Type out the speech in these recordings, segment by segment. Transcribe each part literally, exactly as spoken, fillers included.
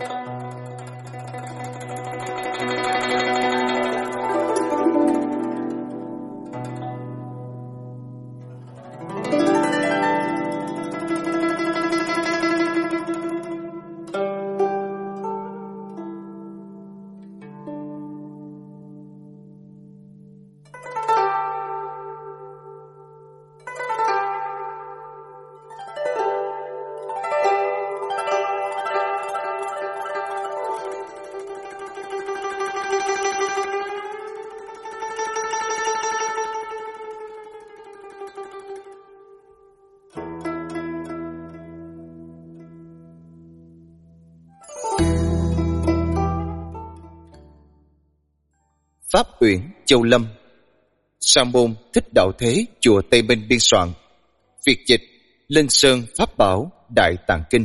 Pháp Uyển Châu Lâm. Sa môn Thích Đạo Thế, chùa Tây Minh biên soạn. Việt dịch Linh Sơn Pháp Bảo Đại Tạng Kinh.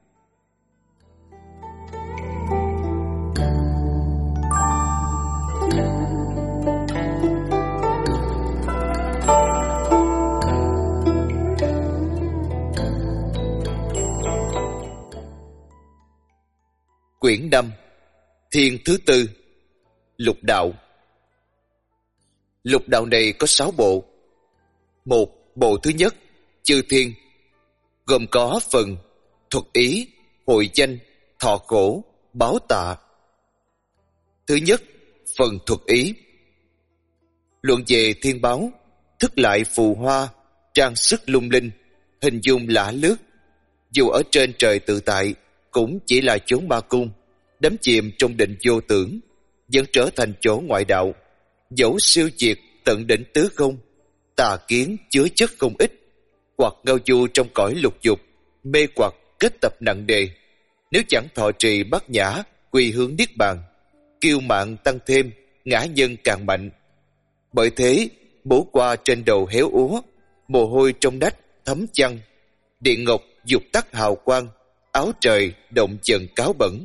Quyển năm, Thiên thứ tư, Lục Đạo. Lục đạo này có sáu bộ. Một, bộ thứ nhất, Chư Thiên, gồm có phần thuật ý, hội danh, thọ khổ, báo tạ. Thứ nhất, phần thuật ý. Luận về thiên báo, thức lại phù hoa, trang sức lung linh, hình dung lả lướt. Dù ở trên trời tự tại, cũng chỉ là chốn ma cung, đắm chìm trong định vô tưởng, vẫn trở thành chỗ ngoại đạo. Dẫu siêu diệt tận đỉnh tứ không, tà kiến chứa chất không ít, hoặc ngao du trong cõi lục dục, mê hoặc kết tập nặng nề. Nếu chẳng thọ trì bát nhã, quy hướng niết bàn, kiêu mạn tăng thêm, ngã nhân càng mạnh. Bởi thế, mũ qua trên đầu héo úa, mồ hôi trong nách thấm chăng, điện ngọc dục tắt hào quang, áo trời động dần cáo bẩn.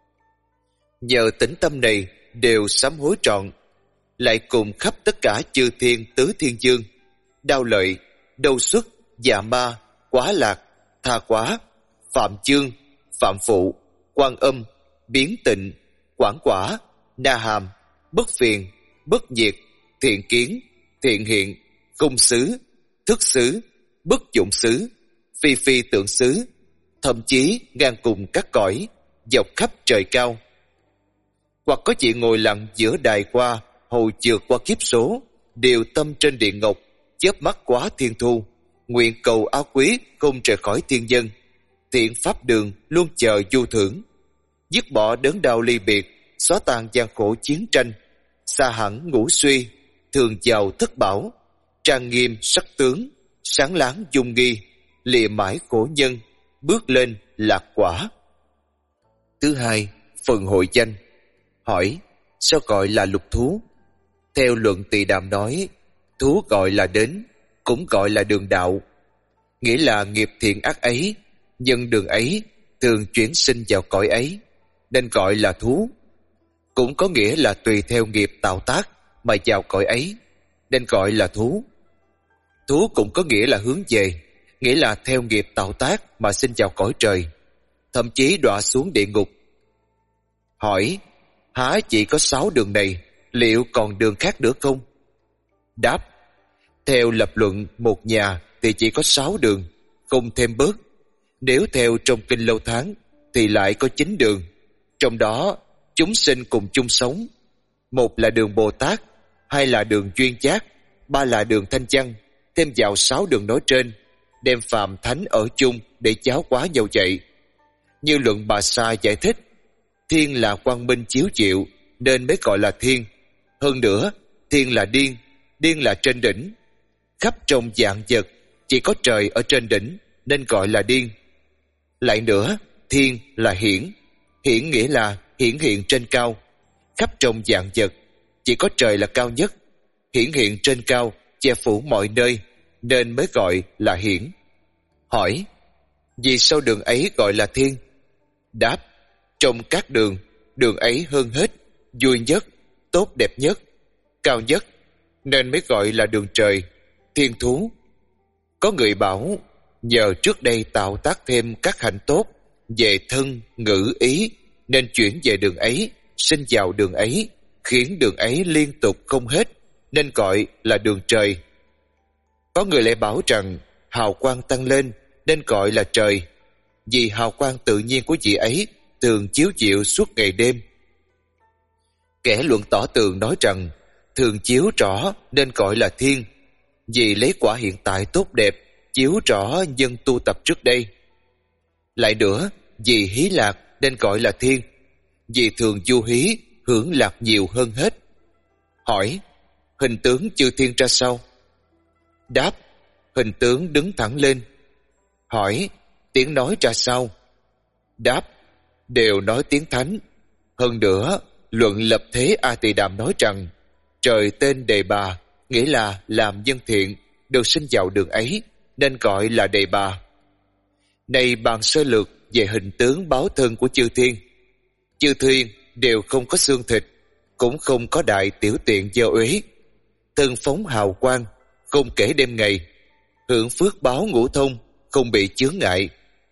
Nhờ tĩnh tâm này đều sám hối trọn, lại cùng khắp tất cả chư thiên tứ thiên dương, đao lợi, đâu xuất, dạ ma, quá lạc, tha quá, phạm chương, phạm phụ, quan âm, biến tịnh, quảng quả, na hàm, bất phiền, bất nhiệt, thiện kiến, thiện hiện, cung xứ, thức xứ, bất dụng xứ, phi phi tượng xứ, thậm chí ngang cùng các cõi, dọc khắp trời cao. Hoặc có chị ngồi lặng giữa đài qua, hầu vượt qua kiếp số, đều tâm trên điện ngọc, chớp mắt quá thiên thu, nguyện cầu áo quý không rời khỏi thiên dân, thiện pháp đường luôn chờ du thưởng, dứt bỏ đớn đau ly biệt, xóa tan gian khổ chiến tranh, xa hẳn ngũ suy, thường giàu thất bảo, trang nghiêm sắc tướng, sáng láng dung nghi, lìa mãi khổ nhân, bước lên lạc quả. Thứ hai, phần hội danh. Hỏi, sao gọi là lục thú? Theo luận Tỳ Đàm nói, thú gọi là đến, cũng gọi là đường đạo. Nghĩa là nghiệp thiện ác ấy, nhân đường ấy, thường chuyển sinh vào cõi ấy, nên gọi là thú. Cũng có nghĩa là tùy theo nghiệp tạo tác mà vào cõi ấy, nên gọi là thú. Thú cũng có nghĩa là hướng về, nghĩa là theo nghiệp tạo tác mà sinh vào cõi trời, thậm chí đọa xuống địa ngục. Hỏi, há chỉ có sáu đường này, liệu còn đường khác nữa không? Đáp, theo lập luận một nhà thì chỉ có sáu đường, không thêm bớt. Nếu theo trong kinh Lâu Tháng thì lại có chín đường, trong đó chúng sinh cùng chung sống. Một là đường Bồ Tát, hai là đường duyên giác, ba là đường thanh văn. Thêm vào sáu đường nói trên, đem phàm thánh ở chung để giáo hóa nhau vậy. Như luận Bà Sa giải thích, thiên là quang minh chiếu chịu nên mới gọi là thiên. Hơn nữa, thiên là điên, điên là trên đỉnh. Khắp trong vạn vật chỉ có trời ở trên đỉnh nên gọi là điên. Lại nữa, thiên là hiển, hiển nghĩa là hiển hiện trên cao. Khắp trong vạn vật chỉ có trời là cao nhất, hiển hiện trên cao, che phủ mọi nơi nên mới gọi là hiển. Hỏi, vì sao đường ấy gọi là thiên? Đáp, trong các đường, đường ấy hơn hết, vui nhất, tốt đẹp nhất, cao nhất, nên mới gọi là đường trời, thiên thú. Có người bảo, nhờ trước đây tạo tác thêm các hạnh tốt về thân, ngữ, ý, nên chuyển về đường ấy, sinh vào đường ấy, khiến đường ấy liên tục không hết, nên gọi là đường trời. Có người lại bảo rằng hào quang tăng lên nên gọi là trời, vì hào quang tự nhiên của vị ấy thường chiếu diệu suốt ngày đêm. Kẻ luận tỏ tường nói rằng thường chiếu rõ nên gọi là thiên, vì lấy quả hiện tại tốt đẹp chiếu rõ nhân tu tập trước đây. Lại nữa, vì hí lạc nên gọi là thiên, vì thường du hí hưởng lạc nhiều hơn hết. Hỏi: hình tướng chư thiên ra sao? Đáp: hình tướng đứng thẳng lên. Hỏi: tiếng nói ra sao? Đáp: đều nói tiếng thánh. Hơn nữa, luận lập thế A Tỳ Đàm nói rằng trời tên Đề Bà, nghĩa là làm nhân thiện, được sinh vào đường ấy nên gọi là Đề Bà. Này bàn sơ lược về hình tướng báo thân của chư thiên. Chư thiên đều không có xương thịt, cũng không có đại tiểu tiện dơ uế, thân phóng hào quang, không kể đêm ngày, hưởng phước báo ngũ thông, không bị chướng ngại.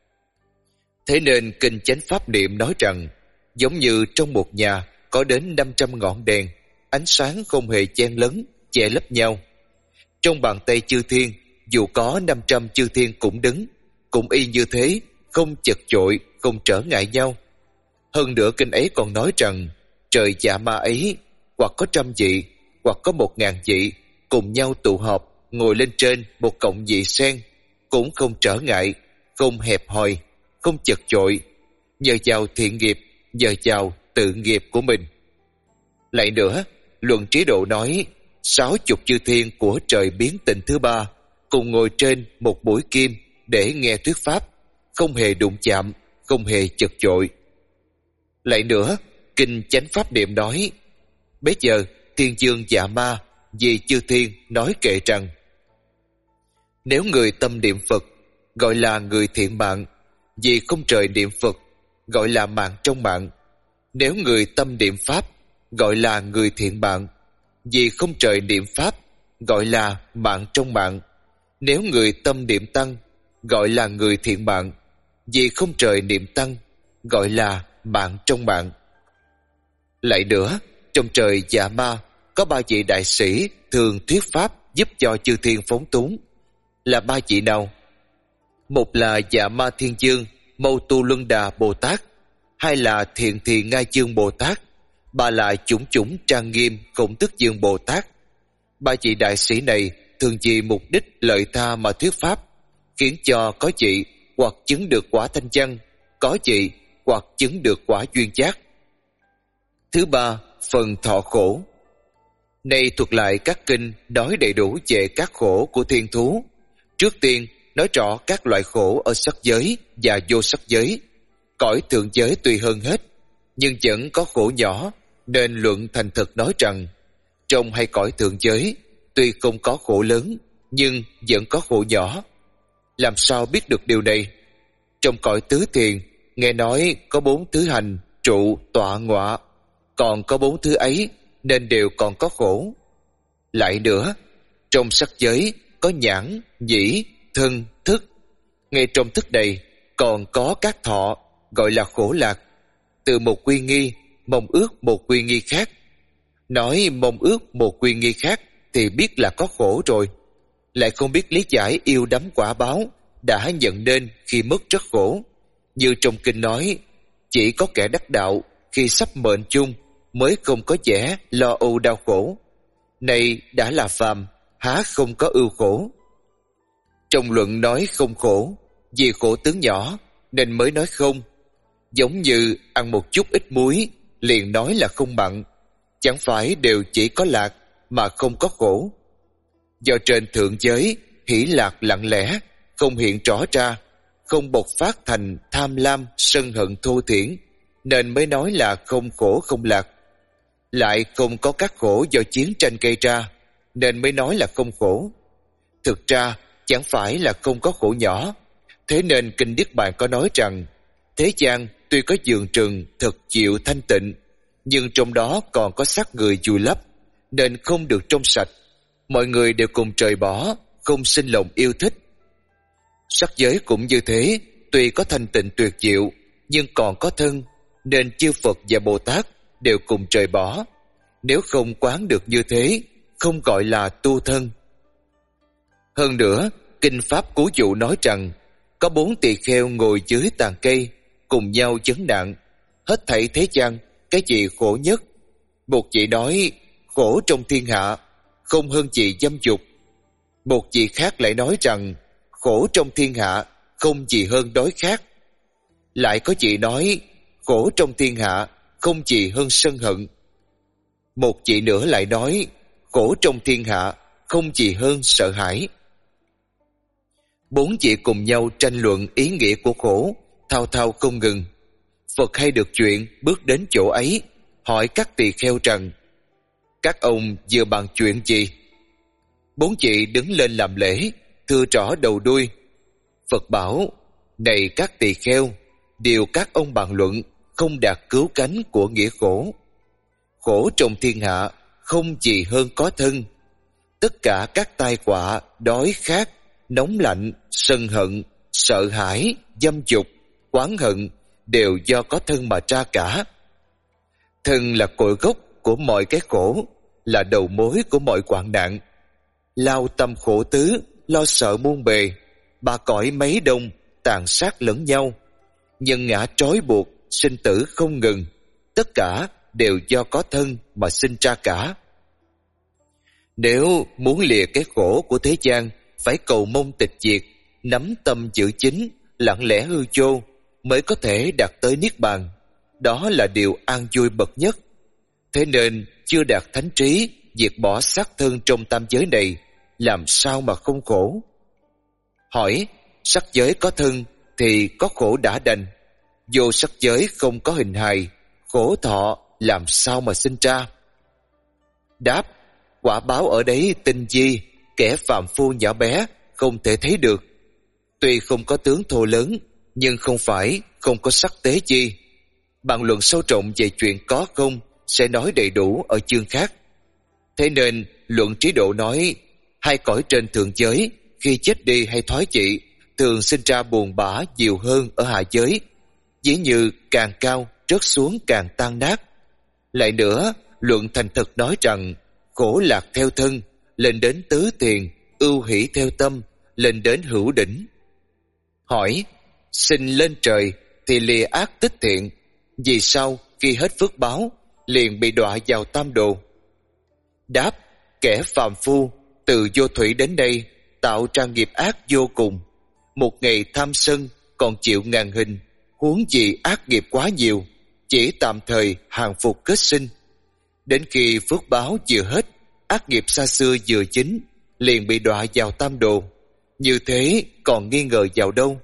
Thế nên kinh chánh pháp niệm nói rằng giống như trong một nhà có đến năm trăm ngọn đèn, ánh sáng không hề chen lấn, che lấp nhau. Trong bàn tay chư thiên, dù có năm trăm chư thiên cũng đứng, cũng y như thế, không chật chội, không trở ngại nhau. Hơn nữa kinh ấy còn nói rằng trời Dạ Ma ấy hoặc có trăm vị, hoặc có một ngàn vị cùng nhau tụ họp, ngồi lên trên một cọng vị sen, cũng không trở ngại, không hẹp hòi, không chật chội, nhờ vào thiện nghiệp, nhờ vào tự nghiệp của mình. Lại nữa, luận trí độ nói sáu chục chư thiên của trời biến tịnh thứ ba cùng ngồi trên một mũi kim để nghe thuyết pháp, không hề đụng chạm, không hề chật chội. Lại nữa, kinh chánh pháp niệm nói: bấy giờ thiên dương Dạ Ma vì chư thiên nói kệ rằng nếu người tâm niệm Phật gọi là người thiện mạng, vì không trời niệm Phật gọi là mạng trong mạng. Nếu người tâm niệm Pháp gọi là người thiện mạng, vì không trời niệm Pháp gọi là mạng trong mạng. Nếu người tâm niệm Tăng gọi là người thiện mạng, vì không trời niệm Tăng gọi là mạng trong mạng. Lại nữa, trong trời Dạ Ma có ba vị đại sĩ thường thuyết pháp giúp cho chư thiên phóng túng. Là ba vị nào? Một là Dạ Ma Thiên Dương Mâu Tu Luân Đà Bồ Tát, hai là Thiện Thì Ngai Dương Bồ Tát, ba là Chủng Chủng Trang Nghiêm Khổng Tức Dương Bồ Tát. Ba vị đại sĩ này thường vì mục đích lợi tha mà thuyết pháp, khiến cho có vị hoặc chứng được quả thanh văn, có vị hoặc chứng được quả duyên giác. Thứ ba, phần thọ khổ. Này thuật lại các kinh nói đầy đủ về các khổ của thiên thú. Trước tiên nói rõ các loại khổ ở sắc giới và vô sắc giới. Cõi thượng giới tuy hơn hết, nhưng vẫn có khổ nhỏ, nên luận thành thực nói rằng trong hai cõi thượng giới tuy không có khổ lớn, nhưng vẫn có khổ nhỏ. Làm sao biết được điều này? Trong cõi tứ thiền nghe nói có bốn thứ hành, trụ, tọa, ngọa, còn có bốn thứ ấy nên đều còn có khổ. Lại nữa, trong sắc giới có nhãn, nhĩ, thân, thức. Ngay trong thức này còn có các thọ, gọi là khổ lạc. Từ một quy nghi mong ước một quy nghi khác. Nói mong ước một quy nghi khác thì biết là có khổ rồi. Lại không biết lý giải yêu đắm quả báo đã nhận nên khi mất rất khổ. Như trong kinh nói, chỉ có kẻ đắc đạo khi sắp mệnh chung mới không có vẻ lo âu đau khổ. Này đã là phàm, há không có ưu khổ. Trong luận nói không khổ, vì khổ tướng nhỏ nên mới nói không. Giống như ăn một chút ít muối liền nói là không mặn, chẳng phải đều chỉ có lạc mà không có khổ. Do trên thượng giới hỷ lạc lặng lẽ, không hiện rõ ra, không bộc phát thành tham lam sân hận thô thiển, nên mới nói là không khổ không lạc. Lại không có các khổ do chiến tranh gây ra, nên mới nói là không khổ. Thực ra chẳng phải là không có khổ nhỏ. Thế nên kinh Niết Bàn có nói rằng thế gian tuy có vườn rừng thực chịu thanh tịnh, nhưng trong đó còn có xác người vùi lấp, nên không được trong sạch. Mọi người đều cùng trời bỏ, không sinh lòng yêu thích. Sắc giới cũng như thế, tuy có thanh tịnh tuyệt diệu, nhưng còn có thân. nên chư Phật và Bồ Tát đều cùng trời bỏ. Nếu không quán được như thế, không gọi là tu thân. Hơn nữa, Kinh Pháp Cú Dụ nói rằng có bốn tỳ kheo ngồi dưới tàn cây, cùng nhau vấn nạn, hết thảy thế gian, cái gì khổ nhất? Một vị nói, khổ trong thiên hạ, không hơn gì dâm dục. Một vị khác lại nói rằng, khổ trong thiên hạ, không gì hơn đói khát. Lại có vị nói, khổ trong thiên hạ, không gì hơn sân hận. Một vị nữa lại nói, khổ trong thiên hạ, không gì hơn sợ hãi. Bốn vị cùng nhau tranh luận ý nghĩa của khổ, thao thao không ngừng. Phật hay được chuyện bước đến chỗ ấy, hỏi các tỳ kheo rằng, các ông vừa bàn chuyện gì? Bốn vị đứng lên làm lễ, thưa rõ đầu đuôi. Phật bảo, này các tỳ kheo, điều các ông bàn luận không đạt cứu cánh của nghĩa khổ. Khổ trong thiên hạ, không gì hơn có thân. Tất cả các tai họa, đói khát, nóng lạnh, sân hận, sợ hãi, dâm dục, oán hận đều do có thân mà ra cả. Thân là cội gốc của mọi cái khổ, là đầu mối của mọi hoạn nạn. Lao tâm khổ tứ, lo sợ muôn bề, ba cõi mấy đông, tàn sát lẫn nhau. Nhân ngã trói buộc, sinh tử không ngừng, tất cả đều do có thân mà sinh ra cả. Nếu muốn lìa cái khổ của thế gian, phải cầu mong tịch diệt, nắm tâm giữ chính, lặng lẽ hư vô, mới có thể đạt tới niết bàn. Đó là điều an vui bậc nhất. Thế nên chưa đạt thánh trí, diệt bỏ xác thân trong tam giới này, làm sao mà không khổ? Hỏi, sắc giới có thân thì có khổ đã đành, vô sắc giới không có hình hài, khổ thọ làm sao mà sinh ra? Đáp, quả báo ở đấy tinh vi, kẻ phàm phu nhỏ bé không thể thấy được. Tuy không có tướng thô lớn, nhưng không phải không có sắc tế chi. Bàn luận sâu rộng về chuyện có không sẽ nói đầy đủ ở chương khác. Thế nên luận Trí Độ nói, hai cõi trên thượng giới khi chết đi hay thoái vị thường sinh ra buồn bã nhiều hơn ở hạ giới, dĩ như càng cao rớt xuống càng tan nát. Lại nữa, luận Thành Thực nói rằng khổ lạc theo thân, lên đến tứ tiền, ưu hỷ theo tâm, lên đến hữu đỉnh. Hỏi, sinh lên trời thì lìa ác tích thiện, vì sao khi hết phước báo liền bị đọa vào tam đồ? Đáp, kẻ phàm phu từ vô thủy đến đây tạo ra nghiệp ác vô cùng, một ngày tham sân còn chịu ngàn hình, huống gì ác nghiệp quá nhiều, chỉ tạm thời hàng phục kết sinh. Đến khi phước báo vừa hết, ác nghiệp xa xưa vừa chín, liền bị đọa vào tam đồ. Như thế còn nghi ngờ vào đâu?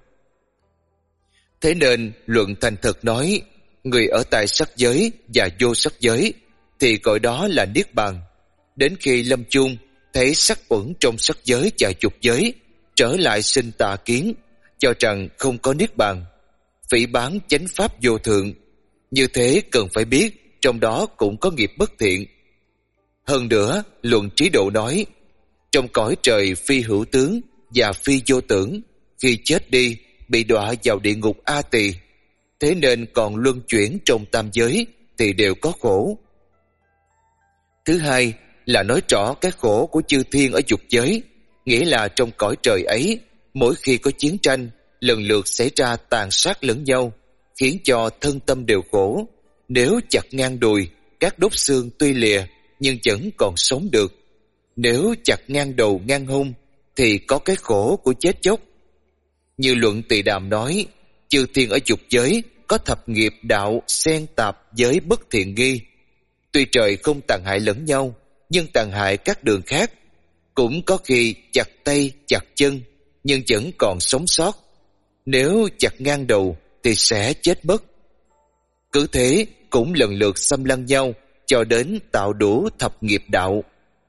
Thế nên luận Thành Thực nói, người ở tại sắc giới và vô sắc giới thì gọi đó là niết bàn. Đến khi lâm chung thấy sắc uẩn trong sắc giới và dục giới, trở lại sinh tà kiến, cho rằng không có niết bàn, phỉ báng chánh pháp vô thượng. Như thế cần phải biết trong đó cũng có nghiệp bất thiện. Hơn nữa, luận Trí Độ nói, trong cõi trời phi hữu tướng và phi vô tưởng, khi chết đi bị đọa vào địa ngục A Tỳ. Thế nên còn luân chuyển trong tam giới thì đều có khổ. Thứ hai là nói rõ cái khổ của chư thiên ở dục giới, nghĩa là trong cõi trời ấy, mỗi khi có chiến tranh, lần lượt xảy ra tàn sát lẫn nhau, khiến cho thân tâm đều khổ. Nếu chặt ngang đùi, các đốt xương tuy lìa nhưng vẫn còn sống được. Nếu chặt ngang đầu ngang hông thì có cái khổ của chết chóc. Như luận Tỳ Đàm nói, chư thiên ở dục giới có thập nghiệp đạo xen tạp với bất thiện nghi. Tuy trời không tàn hại lẫn nhau, nhưng tàn hại các đường khác. Cũng có khi chặt tay chặt chân, nhưng vẫn còn sống sót. Nếu chặt ngang đầu thì sẽ chết mất. Cứ thế cũng lần lượt xâm lăng nhau cho đến tạo đủ thập nghiệp đạo.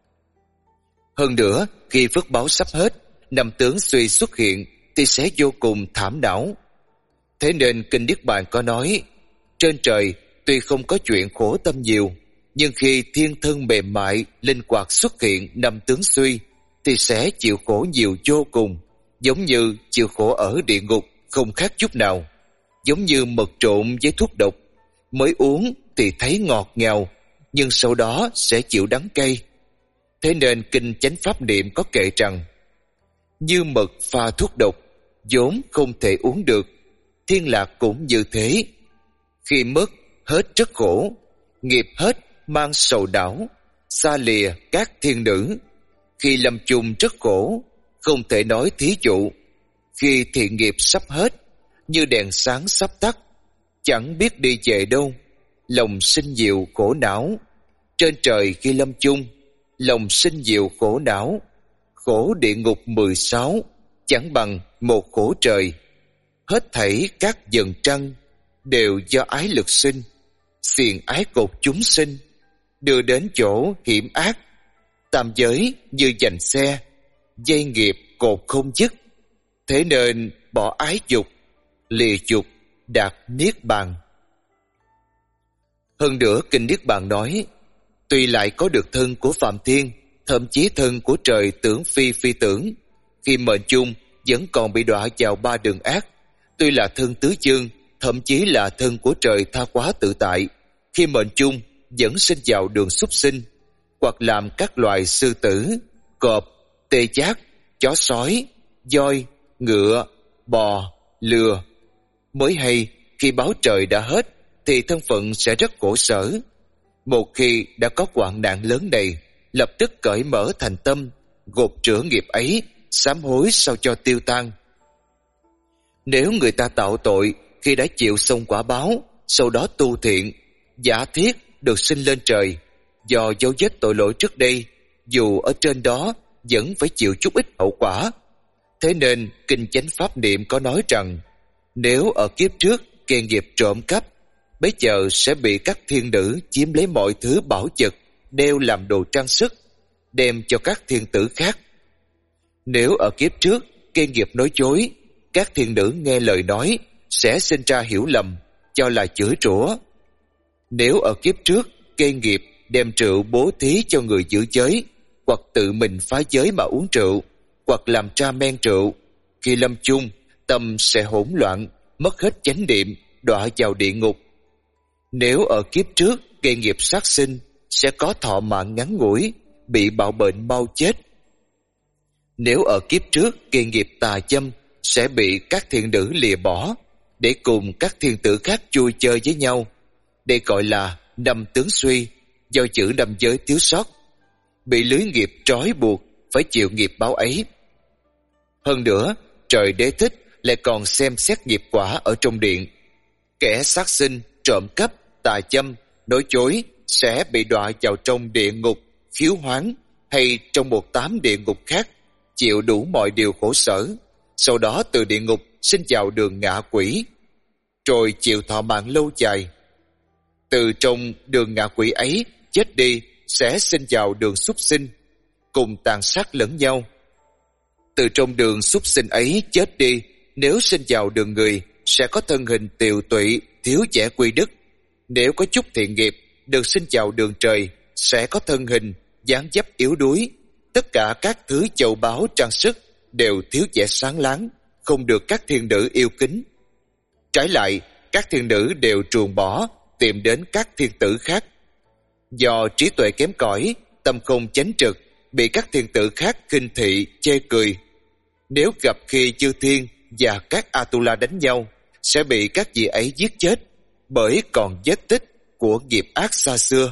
Hơn nữa, khi phước báo sắp hết, năm tướng suy xuất hiện thì sẽ vô cùng thảm não. Thế nên Kinh Niết Bàn có nói, trên trời tuy không có chuyện khổ tâm nhiều, nhưng khi thiên thân mềm mại linh hoạt xuất hiện năm tướng suy thì sẽ chịu khổ nhiều vô cùng, giống như chịu khổ ở địa ngục không khác chút nào, giống như mật trộn với thuốc độc. mới uống thì thấy ngọt ngào, nhưng sau đó sẽ chịu đắng cay. Thế nên kinh Chánh Pháp Niệm có kệ rằng: như mật pha thuốc độc, vốn không thể uống được, thiên lạc cũng như thế. Khi mất hết rất khổ, nghiệp hết mang sầu đảo, xa lìa các thiên nữ. Khi lâm chung rất khổ, không thể nói thí dụ. Khi thiện nghiệp sắp hết, như đèn sáng sắp tắt, chẳng biết đi về đâu, lòng sinh nhiều khổ não. Trên trời khi lâm chung, lòng sinh nhiều khổ não. Khổ địa ngục mười sáu, chẳng bằng một khổ trời. Hết thảy các dần trăng, đều do ái lực sinh. Xiềng ái cột chúng sinh, đưa đến chỗ hiểm ác. Tam giới như giành xe, dây nghiệp cột không dứt. Thế nên bỏ ái dục, lìa dục, đạt niết bàn. Hơn nữa kinh Niết Bàn nói: tuy lại có được thân của phàm thiên, thậm chí thân của trời tưởng phi phi tưởng, khi mệnh chung vẫn còn bị đọa vào ba đường ác. Tuy là thân tứ dương, thậm chí là thân của trời tha quá tự tại, khi mệnh chung vẫn sinh vào đường súc sinh, hoặc làm các loài sư tử, cọp, tê giác, chó sói, voi, ngựa, bò, lừa. Mới hay khi báo trời đã hết thì thân phận sẽ rất khổ sở. Một khi đã có hoạn nạn lớn này, lập tức cởi mở thành tâm, gột rửa nghiệp ấy, sám hối sao cho tiêu tan. Nếu người ta tạo tội khi đã chịu xong quả báo, sau đó tu thiện, giả thiết được sinh lên trời, do dấu vết tội lỗi trước đây, dù ở trên đó vẫn phải chịu chút ít hậu quả. Thế nên kinh Chánh Pháp Niệm có nói rằng: nếu ở kiếp trước gây nghiệp trộm cắp, bấy giờ sẽ bị các thiên nữ chiếm lấy mọi thứ bảo vật, đeo làm đồ trang sức, đem cho các thiên tử khác. Nếu ở kiếp trước gây nghiệp nói dối, các thiên nữ nghe lời nói sẽ sinh ra hiểu lầm, cho là chửi rủa. Nếu ở kiếp trước gây nghiệp đem rượu bố thí cho người giữ giới, hoặc tự mình phá giới mà uống rượu, hoặc làm tra men rượu, khi lâm chung tâm sẽ hỗn loạn, mất hết chánh niệm, đọa vào địa ngục. Nếu ở kiếp trước gây nghiệp sát sinh, sẽ có thọ mạng ngắn ngủi, bị bạo bệnh mau chết. Nếu ở kiếp trước gây nghiệp tà châm, sẽ bị các thiên nữ lìa bỏ, để cùng các thiên tử khác vui chơi với nhau. Đây gọi là năm tướng suy, do chữ năm giới thiếu sót, bị lưới nghiệp trói buộc, phải chịu nghiệp báo ấy. Hơn nữa, trời Đế Thích lại còn xem xét nghiệp quả ở trong điện. Kẻ sát sinh, trộm cắp, tà châm, nói dối sẽ bị đọa vào trong địa ngục khiếu hoán, hay trong một tám địa ngục khác, chịu đủ mọi điều khổ sở. Sau đó từ địa ngục sinh vào đường ngạ quỷ, rồi chịu thọ mạng lâu dài. Từ trong đường ngạ quỷ ấy chết đi sẽ sinh vào đường súc sinh, cùng tàn sát lẫn nhau. Từ trong đường súc sinh ấy chết đi, nếu sinh vào đường người sẽ có thân hình tiều tụy, thiếu vẻ quy đức. Nếu có chút thiện nghiệp, được sinh vào đường trời sẽ có thân hình dáng dấp yếu đuối. Tất cả các thứ châu báu trang sức đều thiếu vẻ sáng láng, không được các thiên nữ yêu kính. Trái lại, các thiên nữ đều truồng bỏ, tìm đến các thiên tử khác. Do trí tuệ kém cỏi, tâm không chánh trực, bị các thiên tử khác khinh thị, chê cười. Nếu gặp khi chư thiên và các Atula đánh nhau, sẽ bị các vị ấy giết chết, bởi còn vết tích của nghiệp ác xa xưa.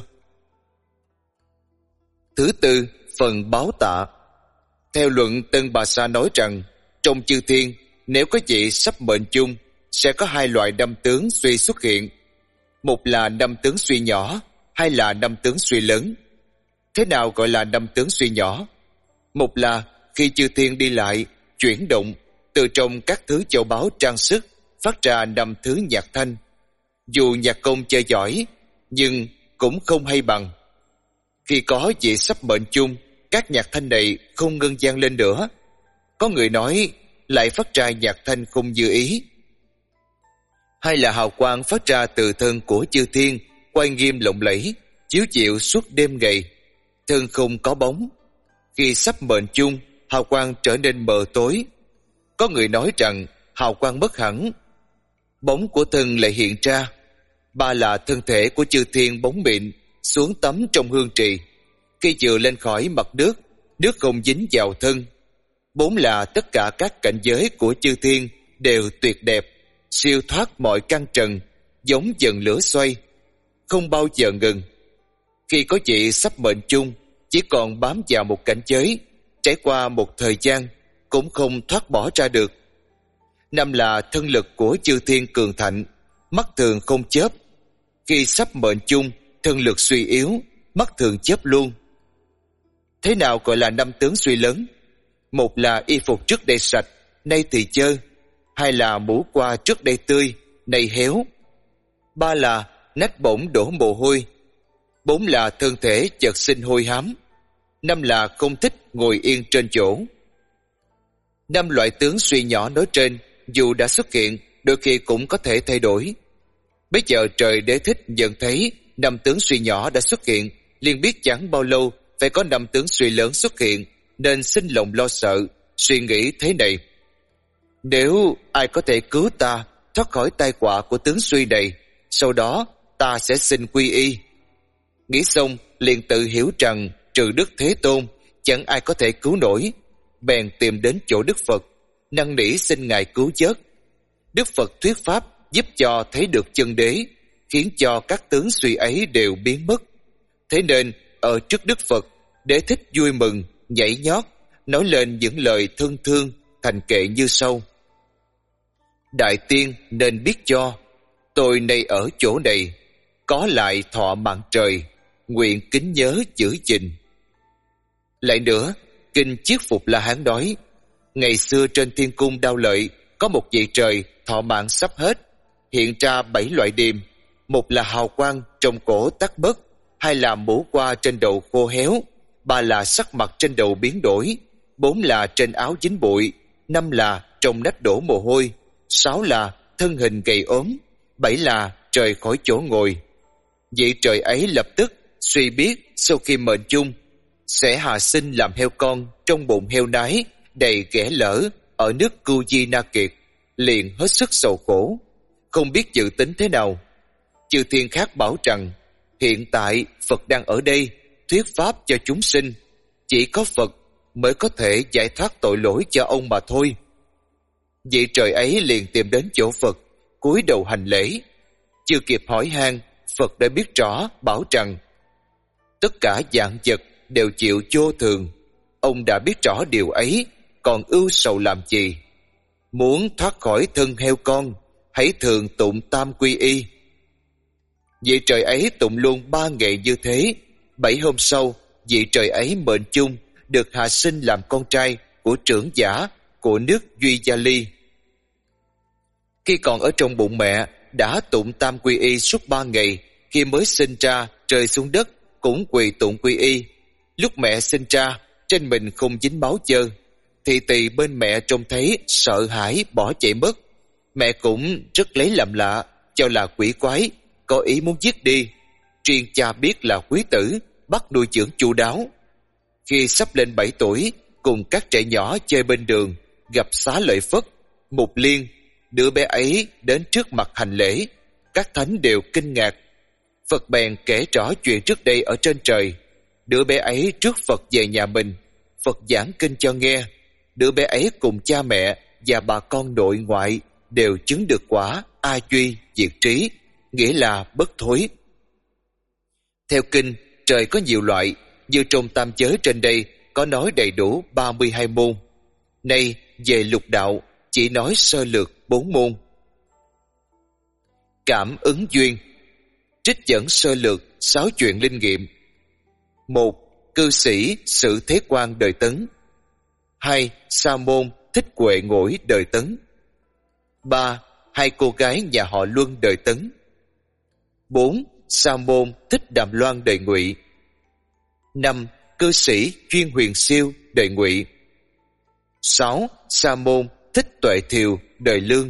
Thứ tư, phần báo tạ. Theo luận Tân Bà Sa nói rằng, trong chư thiên, nếu có vị sắp mệnh chung, sẽ có hai loại năm tướng suy xuất hiện. Một là năm tướng suy nhỏ, hai là năm tướng suy lớn. Thế nào gọi là năm tướng suy nhỏ? Một là khi chư thiên đi lại, chuyển động, từ trong các thứ châu báu trang sức phát ra năm thứ nhạc thanh. Dù nhạc công chơi giỏi, nhưng cũng không hay bằng. Khi có vị sắp mệnh chung, các nhạc thanh này không ngân vang lên nữa. Có người nói lại phát ra nhạc thanh không như ý. Hay là hào quang phát ra từ thân của chư thiên, quay nghiêm lộng lẫy, chiếu chịu suốt đêm ngày, thân không có bóng. Khi sắp mệnh chung, hào quang trở nên mờ tối. Có người nói rằng hào quang mất hẳn, bóng của thân lại hiện ra. Ba là thân thể của chư thiên bóng mịn xuống tắm trong hương trì. Khi vừa lên khỏi mặt nước, nước không dính vào thân. Bốn là tất cả các cảnh giới của chư thiên đều tuyệt đẹp, siêu thoát mọi căn trần, giống dần lửa xoay, không bao giờ ngừng. Khi có chị sắp mệnh chung, chỉ còn bám vào một cảnh giới, trải qua một thời gian cũng không thoát bỏ ra được. Năm là thân lực của chư thiên cường thạnh, mắt thường không chớp. Khi sắp mệnh chung, thân lực suy yếu, mắt thường chớp luôn. Thế nào gọi là năm tướng suy lớn? Một là y phục trước đây sạch, nay thì chơ. Hai là mũ qua trước đây tươi, nay héo. Ba là nách bỗng đổ mồ hôi. Bốn là thân thể chợt sinh hôi hám. Năm là không thích ngồi yên trên chỗ. Năm loại tướng suy nhỏ nói trên, dù đã xuất hiện, đôi khi cũng có thể thay đổi. Bây giờ Trời Đế Thích nhận thấy năm tướng suy nhỏ đã xuất hiện, liền biết chẳng bao lâu phải có năm tướng suy lớn xuất hiện, nên sinh lòng lo sợ, suy nghĩ thế này: nếu ai có thể cứu ta thoát khỏi tai họa của tướng suy này, sau đó ta sẽ xin quy y. Nghĩ xong liền tự hiểu rằng trừ Đức Thế Tôn chẳng ai có thể cứu nổi, bèn tìm đến chỗ Đức Phật, năn nỉ xin Ngài cứu vớt. Đức Phật thuyết pháp giúp cho thấy được chân đế, khiến cho các tướng suy ấy đều biến mất. Thế nên ở trước Đức Phật, Đế Thích vui mừng, nhảy nhót, nói lên những lời thân thương, thành kệ như sau: đại tiên nên biết cho, tôi nay ở chỗ này, có lại thọ mạng trời, nguyện kính nhớ giữ gìn. Lại nữa, kinh Chiết Phục La Hán nói, ngày xưa trên thiên cung Đao Lợi có một vị trời thọ mạng sắp hết, hiện ra bảy loại điềm. Một là hào quang trong cổ tắt mất, hai là mũ qua trên đầu khô héo, ba là sắc mặt trên đầu biến đổi, bốn là trên áo dính bụi, năm là trong nách đổ mồ hôi, sáu là thân hình gầy ốm, bảy là trời khỏi chỗ ngồi. Vị trời ấy lập tức suy biết sau khi mệnh chung sẽ hạ sinh làm heo con trong bụng heo nái đầy ghẻ lở ở nước Cưu Di Na Kiệt, liền hết sức sầu khổ, không biết dự tính thế nào. Chư thiên khác bảo rằng hiện tại Phật đang ở đây thuyết pháp cho chúng sinh, chỉ có Phật mới có thể giải thoát tội lỗi cho ông mà thôi. Vị trời ấy liền tìm đến chỗ Phật, cúi đầu hành lễ. Chưa kịp hỏi han, Phật đã biết rõ, bảo rằng tất cả vạn vật đều chịu vô thường. Ông đã biết rõ điều ấy, còn ưu sầu làm gì? Muốn thoát khỏi thân heo con, hãy thường tụng tam quy y. Vị trời ấy tụng luôn ba ngày như thế. Bảy hôm sau, vị trời ấy mệnh chung được hạ sinh làm con trai của trưởng giả của nước Duy Gia Ly. Khi còn ở trong bụng mẹ, đã tụng tam quy y suốt ba ngày. Khi mới sinh ra, rơi xuống đất cũng quỳ tụng quy y. Lúc mẹ sinh ra, trên mình không dính máu dơ. Thị tỳ bên mẹ trông thấy sợ hãi bỏ chạy mất. Mẹ cũng rất lấy làm lạ, cho là quỷ quái, có ý muốn giết đi. Riêng cha biết là quý tử, bắt nuôi dưỡng chu đáo. Khi sắp lên bảy tuổi, cùng các trẻ nhỏ chơi bên đường, gặp Xá Lợi Phất, Mục Liên, đứa bé ấy đến trước mặt hành lễ. Các thánh đều kinh ngạc. Phật bèn kể rõ chuyện trước đây ở trên trời. Đứa bé ấy trước Phật về nhà mình, Phật giảng kinh cho nghe. Đứa bé ấy cùng cha mẹ và bà con nội ngoại đều chứng được quả A Duy Diệt Trí, nghĩa là bất thối. Theo kinh, trời có nhiều loại, như trong tam giới trên đây có nói đầy đủ ba mươi hai môn. Nay về lục đạo chỉ nói sơ lược bốn môn. Cảm ứng duyên, trích dẫn sơ lược sáu chuyện linh nghiệm. Một, cư sĩ sự thế quan đời Tấn. Hai, sa môn thích huệ ngỗi đời Tấn. Ba, hai cô gái nhà họ Luân đời Tấn. Bốn, sa môn thích Đàm Loan đời Ngụy. Năm, cư sĩ chuyên huyền siêu đời Ngụy. Sáu, sa môn thích Tuệ Thiều đời Lương.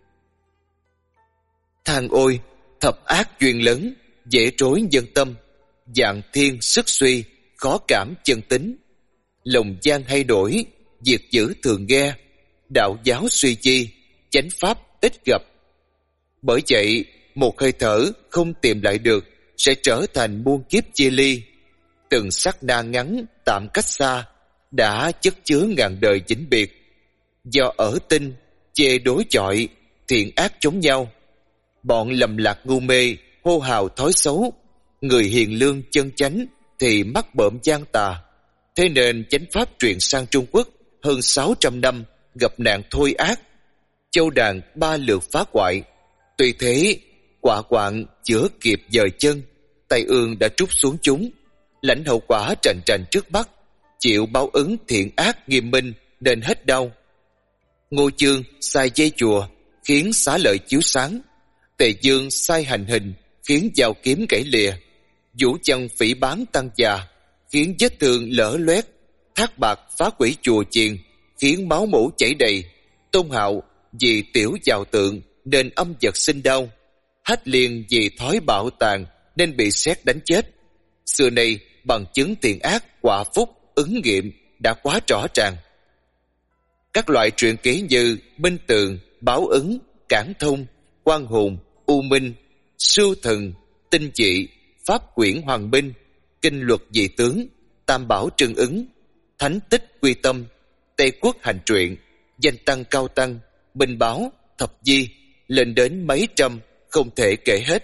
Than ôi, thập ác duyên lớn, dễ trối dân tâm, dạng thiên sức suy, khó cảm chân tính. Lòng gian hay đổi, diệt dữ thường nghe, đạo giáo suy chi, chánh pháp ít gặp. Bởi vậy, một hơi thở không tìm lại được sẽ trở thành muôn kiếp chia ly. Từng sát na ngắn tạm cách xa đã chất chứa ngàn đời vĩnh biệt. Do ở tinh chê đối chọi, thiện ác chống nhau. Bọn lầm lạc ngu mê hô hào thói xấu, người hiền lương chân chánh thì mắc bợm gian tà. Thế nên chánh pháp truyền sang Trung Quốc hơn sáu trăm năm gặp nạn thôi ác. Châu đàn ba lượt phá hoại. Tuy thế, quả quạng chữa kịp dời chân, tay ương đã trút xuống chúng, lãnh hậu quả trành trành trước mắt, chịu báo ứng thiện ác nghiêm minh nên hết đau. Ngô Chương sai dây chùa khiến xá lợi chiếu sáng. Tề Dương sai hành hình khiến dao kiếm gãy lìa. Vũ Chân phỉ báng tăng già khiến vết thương lở loét. Thác Bạc phá quỷ chùa chiền khiến máu mủ chảy đầy. Tôn Hạo vì tiểu giàu tượng nên âm vật sinh đau. Hách Liên vì thói bạo tàn nên bị sét đánh chết. Xưa nay bằng chứng thiện ác, quả phúc, ứng nghiệm đã quá rõ ràng. Các loại truyện ký như Minh Tường, Báo Ứng, Cản Thông, Quan Hùng, U Minh, Sưu Thần, Tinh Dị, Pháp Quyển Hoàng Minh, Kinh Luật Dị Tướng, Tam Bảo Trưng Ứng, Thánh Tích Quy Tâm, Tây Quốc Hành Truyện, Danh Tăng Cao Tăng, Minh Báo, Thập Di, lên đến mấy trăm, không thể kể hết.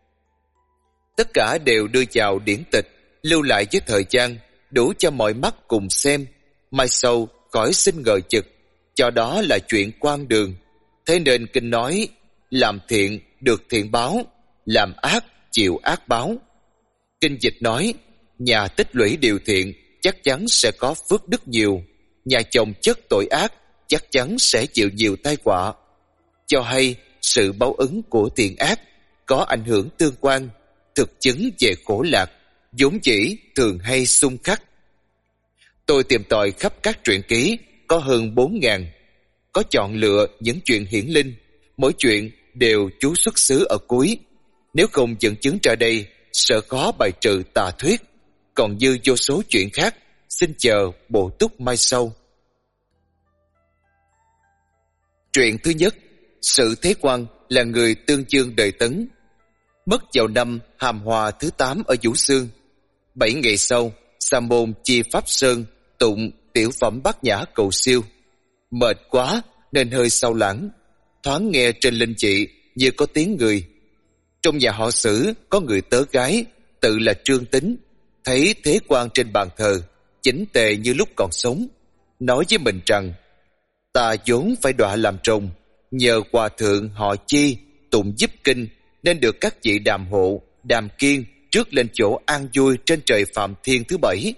Tất cả đều đưa vào điển tịch, lưu lại với thời gian, đủ cho mọi mắt cùng xem, mai sau khỏi xin ngờ chực, cho đó là chuyện quan đường. Thế nên kinh nói, làm thiện được thiện báo, làm ác chịu ác báo. Kinh dịch nói, nhà tích lũy điều thiện chắc chắn sẽ có phước đức nhiều, nhà chồng chất tội ác chắc chắn sẽ chịu nhiều tai họa. Cho hay sự báo ứng của thiện ác có ảnh hưởng tương quan, thực chứng về khổ lạc, vốn dĩ thường hay xung khắc. Tôi tìm tòi khắp các truyện ký có hơn bốn ngàn, có chọn lựa những chuyện hiển linh, mỗi chuyện đều chú xuất xứ ở cuối. Nếu không dẫn chứng ra đây, sợ khó bài trừ tà thuyết, còn dư vô số chuyện khác, xin chờ bổ túc mai sau. Truyện thứ nhất, Sự Thế Quang là người tương chương đời Tấn. Mất vào năm Hàm Hòa thứ tám ở Vũ Xương. Bảy ngày sau, sa môn chia Pháp Sơn tụng tiểu phẩm Bát Nhã cầu siêu. Mệt quá nên hơi sao lãng, thoáng nghe trên linh chị như có tiếng người. Trong nhà họ Sử có người tớ gái tự là Trương Tính, thấy Thế Quang trên bàn thờ chỉnh tề như lúc còn sống, nói với mình rằng: ta vốn phải đọa làm trùng, nhờ hòa thượng họ Chi tụng giúp kinh nên được các vị Đàm Hộ, Đàm Kiên trước lên chỗ an vui trên trời Phạm Thiên thứ bảy.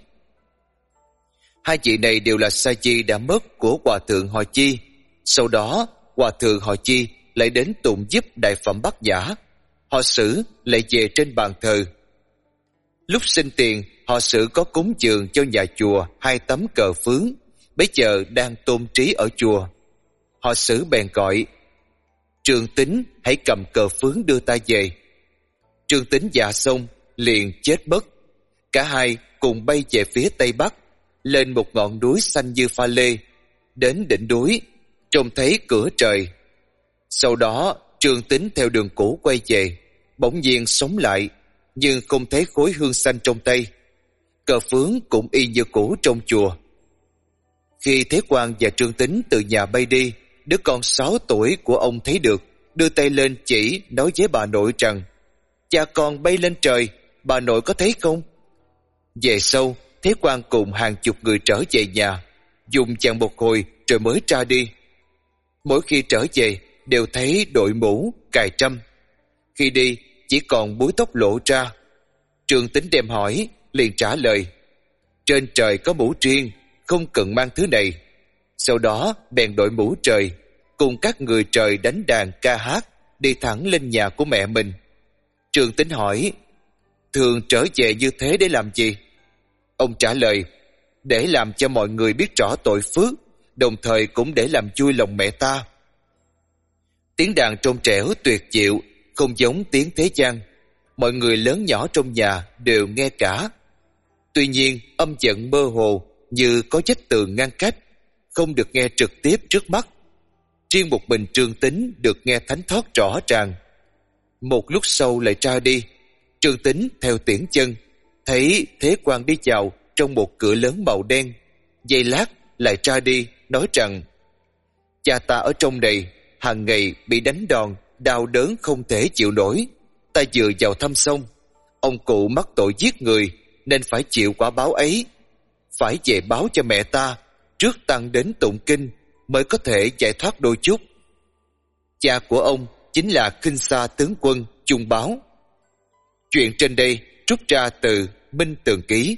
Hai vị này đều là sa chi đã mất của hòa thượng họ Chi. Sau đó hòa thượng họ Chi lại đến tụng giúp đại phẩm Bát Nhã, họ Sử lại về trên bàn thờ. Lúc sinh tiền, họ Sử có cúng dường cho nhà chùa hai tấm cờ phướng, bấy giờ đang tôn trí ở chùa. Họ Sử bèn gọi: Trương Tính, hãy cầm cờ phướng đưa ta về. Trương Tính dạ xong liền chết mất. Cả hai cùng bay về phía tây bắc, lên một ngọn núi xanh như pha lê. Đến đỉnh núi, trông thấy cửa trời. Sau đó Trương Tính theo đường cũ quay về, bỗng nhiên sống lại, nhưng không thấy khối hương xanh trong tay. Cờ phướng cũng y như cũ trong chùa. Khi Thế Quang và Trương Tính từ nhà bay đi, đứa con sáu tuổi của ông thấy được, đưa tay lên chỉ, nói với bà nội rằng: cha con bay lên trời, bà nội có thấy không? Về sau, Thế Quang cùng hàng chục người trở về nhà, dùng chàng một hồi rồi mới ra đi. Mỗi khi trở về đều thấy đội mũ, cài trâm. Khi đi chỉ còn búi tóc lộ ra. Trương Tính đem hỏi, liền trả lời: trên trời có mũ riêng, không cần mang thứ này. Sau đó bèn đội mũ trời, cùng các người trời đánh đàn ca hát, đi thẳng lên nhà của mẹ mình. Trương Tính hỏi: thường trở về như thế để làm gì? Ông trả lời: để làm cho mọi người biết rõ tội phước, đồng thời cũng để làm vui lòng mẹ ta. Tiếng đàn trong trẻo tuyệt diệu, không giống tiếng thế gian. Mọi người lớn nhỏ trong nhà đều nghe cả. Tuy nhiên âm giận mơ hồ, như có vách tường ngăn cách, không được nghe trực tiếp trước mắt. Riêng một mình Trương Tính được nghe thánh thót rõ ràng. Một lúc sau lại ra đi. Trương Tính theo tiễn chân, thấy Thế Quang đi vào trong một cửa lớn màu đen. Giây lát lại ra đi, nói rằng: cha ta ở trong này hàng ngày bị đánh đòn, đau đớn không thể chịu nổi. Ta vừa vào thăm xong, ông cụ mắc tội giết người nên phải chịu quả báo ấy. Phải về báo cho mẹ ta trước tăng đến tụng kinh mới có thể giải thoát đôi chút. Cha của ông chính là Khinh Sa tướng quân Trung Báo. Chuyện trên đây rút ra từ Minh Tường Ký.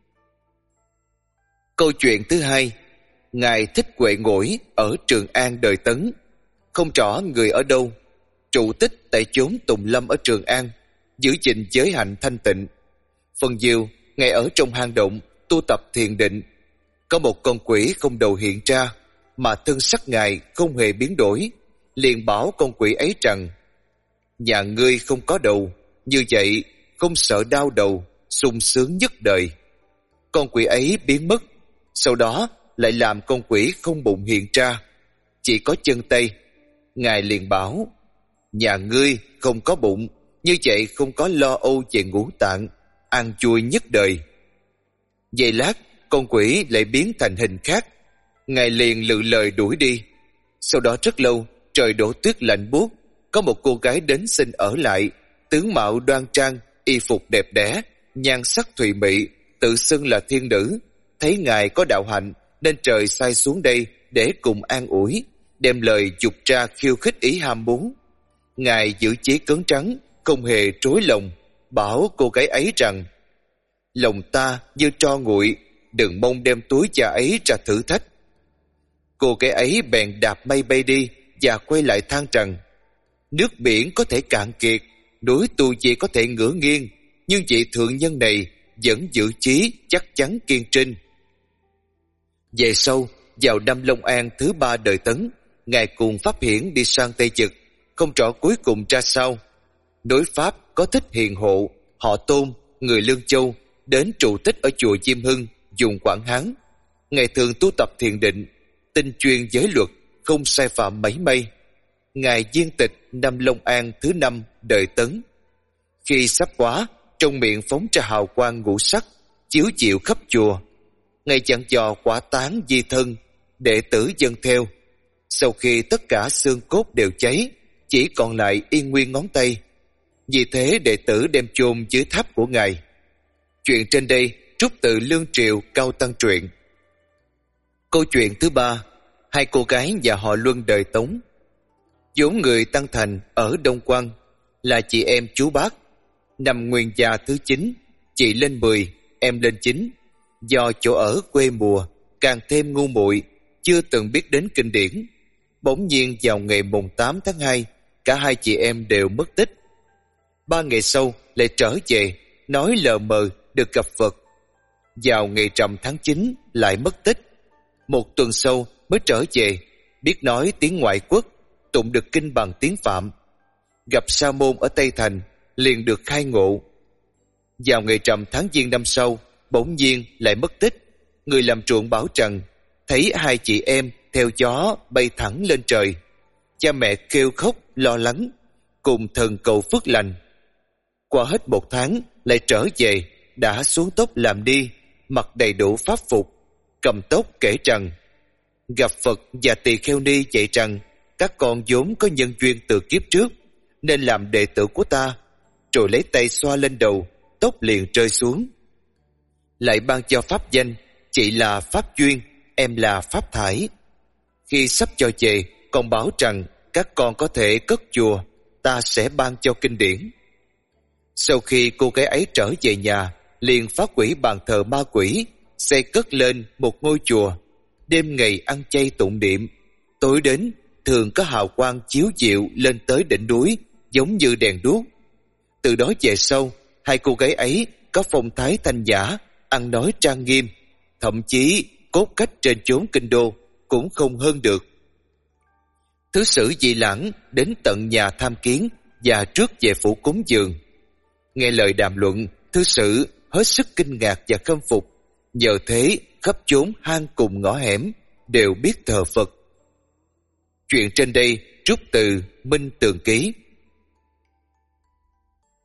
Câu chuyện thứ hai, Ngài Thích Huệ Ngỗi ở Trường An đời Tấn. Không rõ người ở đâu, trụ tích tại chốn Tùng Lâm ở Trường An, giữ gìn giới hạnh thanh tịnh. Phần nhiều, Ngài ở trong hang động tu tập thiền định. Có một con quỷ không đầu hiện ra, mà thân sắc Ngài không hề biến đổi, liền bảo con quỷ ấy rằng: nhà ngươi không có đầu, như vậy không sợ đau đầu, sung sướng nhất đời. Con quỷ ấy biến mất, sau đó lại làm con quỷ không bụng hiện ra, chỉ có chân tay. Ngài liền bảo: nhà ngươi không có bụng, như vậy không có lo âu về ngũ tạng, ăn chui nhất đời. Giây lát con quỷ lại biến thành hình khác. Ngài liền lự lời đuổi đi. Sau đó rất lâu, trời đổ tuyết lạnh buốt, có một cô gái đến xin ở lại, tướng mạo đoan trang, y phục đẹp đẽ, nhan sắc thùy mị, tự xưng là thiên nữ. Thấy Ngài có đạo hạnh nên trời sai xuống đây để cùng an ủi, đem lời dục ra khiêu khích ý ham muốn. Ngài giữ chí cứng trắng, không hề trối lòng, bảo cô gái ấy rằng: lòng ta như tro nguội, đừng mong đem túi trà ấy ra thử thách. Cô gái ấy bèn đạp mây bay đi và quay lại than rằng: nước biển có thể cạn kiệt, núi Tu Di có thể ngửa nghiêng, nhưng vị thượng nhân này vẫn giữ chí chắc chắn kiên trinh. Về sau, vào năm Long An thứ ba đời Tấn, Ngài cùng Pháp Hiển đi sang Tây Trực, không rõ cuối cùng ra sao. Đối Pháp có Thích Hiền Hộ, họ Tôn, người Lương Châu, đến trụ tích ở chùa Diêm Hưng, vùng Quảng Hán. Ngài thường tu tập thiền định, tinh chuyên giới luật, không sai phạm mảy may. Ngài viên tịch năm Long An thứ năm đời Tấn. Khi sắp quá, trong miệng phóng ra hào quang ngũ sắc, chiếu chiếu khắp chùa. Ngài dặn dò quả tán di thân, đệ tử dâng theo. Sau khi tất cả xương cốt đều cháy, chỉ còn lại yên nguyên ngón tay. Vì thế đệ tử đem chôn dưới tháp của Ngài. Chuyện trên đây trút từ Lương Triều Cao Tăng truyện. Câu chuyện thứ ba, hai cô gái và họ Luân đời Tống. vốn người Tăng Thành ở Đông Quan, là chị em chú bác. Năm nguyên gia thứ chín, chị lên mười, em lên chín. Do chỗ ở quê mùa, càng thêm ngu muội, chưa từng biết đến kinh điển. Bỗng nhiên vào ngày mùng tám tháng hai, cả hai chị em đều mất tích. Ba ngày sau lại trở về, nói lờ mờ được gặp Phật. Vào ngày rằm tháng chín lại mất tích. Một tuần sau mới trở về, biết nói tiếng ngoại quốc, tụng được kinh bằng tiếng Phạm. Gặp sa môn ở Tây Thành, liền được khai ngộ. Vào ngày rằm tháng Giêng năm sau, bỗng nhiên lại mất tích. Người làm ruộng bảo rằng thấy hai chị em theo gió bay thẳng lên trời. Cha mẹ kêu khóc lo lắng, cùng thần cầu phước lành. Qua hết một tháng lại trở về, đã xuống tóc làm đi, mặc đầy đủ pháp phục, cầm tóc kể rằng gặp Phật và tỳ kheo ni dạy rằng các con vốn có nhân duyên từ kiếp trước, nên làm đệ tử của ta. Rồi lấy tay xoa lên đầu, tóc liền rơi xuống. Lại ban cho pháp danh, chị là Pháp Duyên, em là Pháp Thải. Khi sắp cho về, còn bảo rằng các con có thể cất chùa, ta sẽ ban cho kinh điển. Sau khi cô gái ấy trở về nhà, liền phá hủy bàn thờ ma quỷ, xây cất lên một ngôi chùa. Đêm ngày ăn chay tụng niệm, tối đến thường có hào quang chiếu dịu lên tới đỉnh núi, giống như đèn đuốc. Từ đó về sau, hai cô gái ấy có phong thái thanh nhã, ăn nói trang nghiêm, thậm chí cốt cách trên chốn kinh đô cũng không hơn được. Thứ sử Di Lãng đến tận nhà tham kiến và trước về phủ cúng dường. Nghe lời đàm luận, thứ sử hết sức kinh ngạc và khâm phục. Nhờ thế khắp chốn hang cùng ngõ hẻm đều biết thờ Phật. Chuyện trên đây rút từ Minh Tường Ký.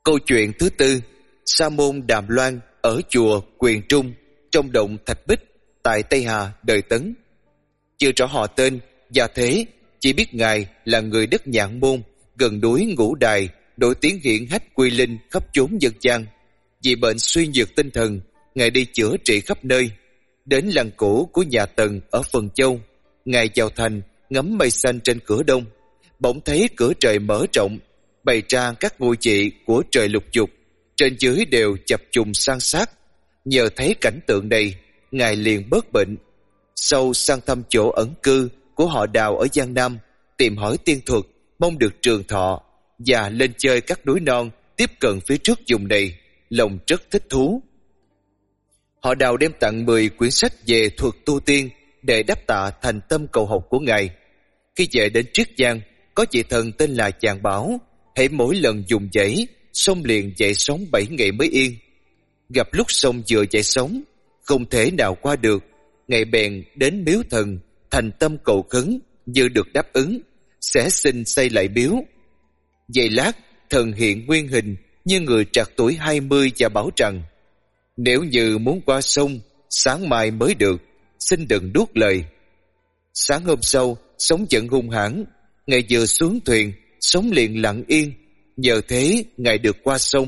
Câu chuyện thứ tư, sa môn Đàm Loan ở chùa Quyền Trung trong động Thạch Bích tại Tây Hà đời Tấn. Chưa rõ họ tên, gia thế, chỉ biết ngài là người đất Nhạn Môn gần núi Ngũ Đài, nổi tiếng hiển hách quy linh khắp chốn dân gian. Vì bệnh suy nhược tinh thần, ngài đi chữa trị khắp nơi. Đến làng cũ của nhà Tần ở Phần Châu, ngài vào thành ngắm mây xanh trên cửa đông, bỗng thấy cửa trời mở rộng, bày ra các ngôi vị của trời lục dục, trên dưới đều chập trùng san sát. Nhờ thấy cảnh tượng này, ngài liền bớt bệnh. Sau sang thăm chỗ ẩn cư của họ Đào ở Giang Nam, tìm hỏi tiên thuật, mong được trường thọ, và lên chơi các núi non tiếp cận phía trước vùng này, lòng rất thích thú. Họ Đào đem tặng mười quyển sách về thuật tu tiên để đáp tạ thành tâm cầu học của ngài. Khi về đến Triết Giang, có vị thần tên là Chàng Bảo, hễ mỗi lần dùng dãy, sông liền dậy sóng bảy ngày mới yên. Gặp lúc sông vừa dậy sóng, không thể nào qua được, ngài bèn đến miếu thần, thành tâm cầu khấn, như được đáp ứng, sẽ xin xây lại miếu. Giây lát, thần hiện nguyên hình như người trạc tuổi hai mươi và bảo rằng: nếu như muốn qua sông, sáng mai mới được, xin đừng nuốt lời. Sáng hôm sau, sóng vẫn hung hãn, ngài vừa xuống thuyền, sóng liền lặng yên, nhờ thế ngài được qua sông.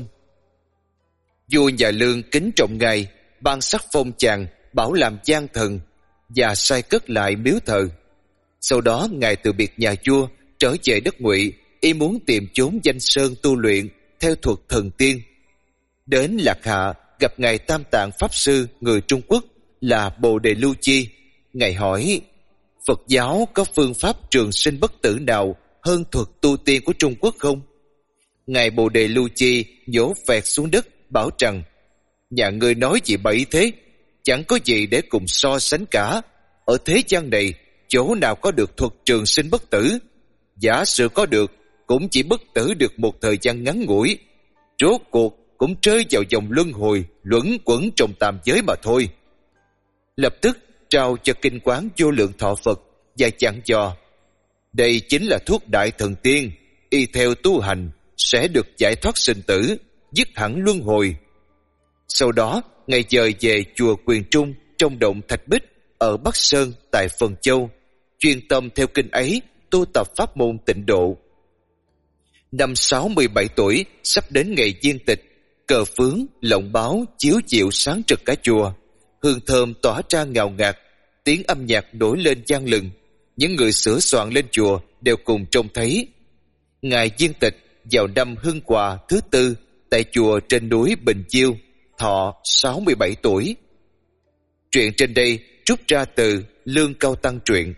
Vua nhà Lương kính trọng ngài, ban sắc phong chàng bảo làm gian thần và sai cất lại miếu thờ. Sau đó ngài từ biệt nhà vua, trở về đất Ngụy, y muốn tìm chốn danh sơn tu luyện theo thuật thần tiên. Đến Lạc Hạ gặp ngài Tam Tạng Pháp Sư người Trung Quốc là Bồ Đề Lưu Chi. Ngài hỏi: Phật giáo có phương pháp trường sinh bất tử nào hơn thuật tu tiên của Trung Quốc không? Ngài Bồ Đề Lưu Chi nhổ phẹt xuống đất, bảo rằng: nhà ngươi nói gì bậy thế? Chẳng có gì để cùng so sánh cả. Ở thế gian này, chỗ nào có được thuật trường sinh bất tử? Giả sử có được, cũng chỉ bất tử được một thời gian ngắn ngủi, rốt cuộc cũng rơi vào vòng luân hồi, luẩn quẩn trong tam giới mà thôi. Lập tức trao cho kinh quán Vô Lượng Thọ Phật và dặn dò: đây chính là thuốc đại thần tiên, y theo tu hành sẽ được giải thoát sinh tử, dứt hẳn luân hồi. Sau đó ngài dời về chùa Quyền Trung trong động Thạch Bích ở Bắc Sơn tại Phần Châu, chuyên tâm theo kinh ấy tu tập pháp môn Tịnh Độ. Năm sáu mươi bảy tuổi, sắp đến ngày viên tịch, cờ phướng, lộng báo chiếu chiệu sáng trực cả chùa, hương thơm tỏa ra ngào ngạt, tiếng âm nhạc nổi lên vang lừng. Những người sửa soạn lên chùa đều cùng trông thấy. Ngài viên tịch vào năm Hưng Hòa thứ tư tại chùa trên núi Bình Chiêu, thọ sáu mươi bảy tuổi. Truyện trên đây rút ra từ Lương Cao Tăng truyện.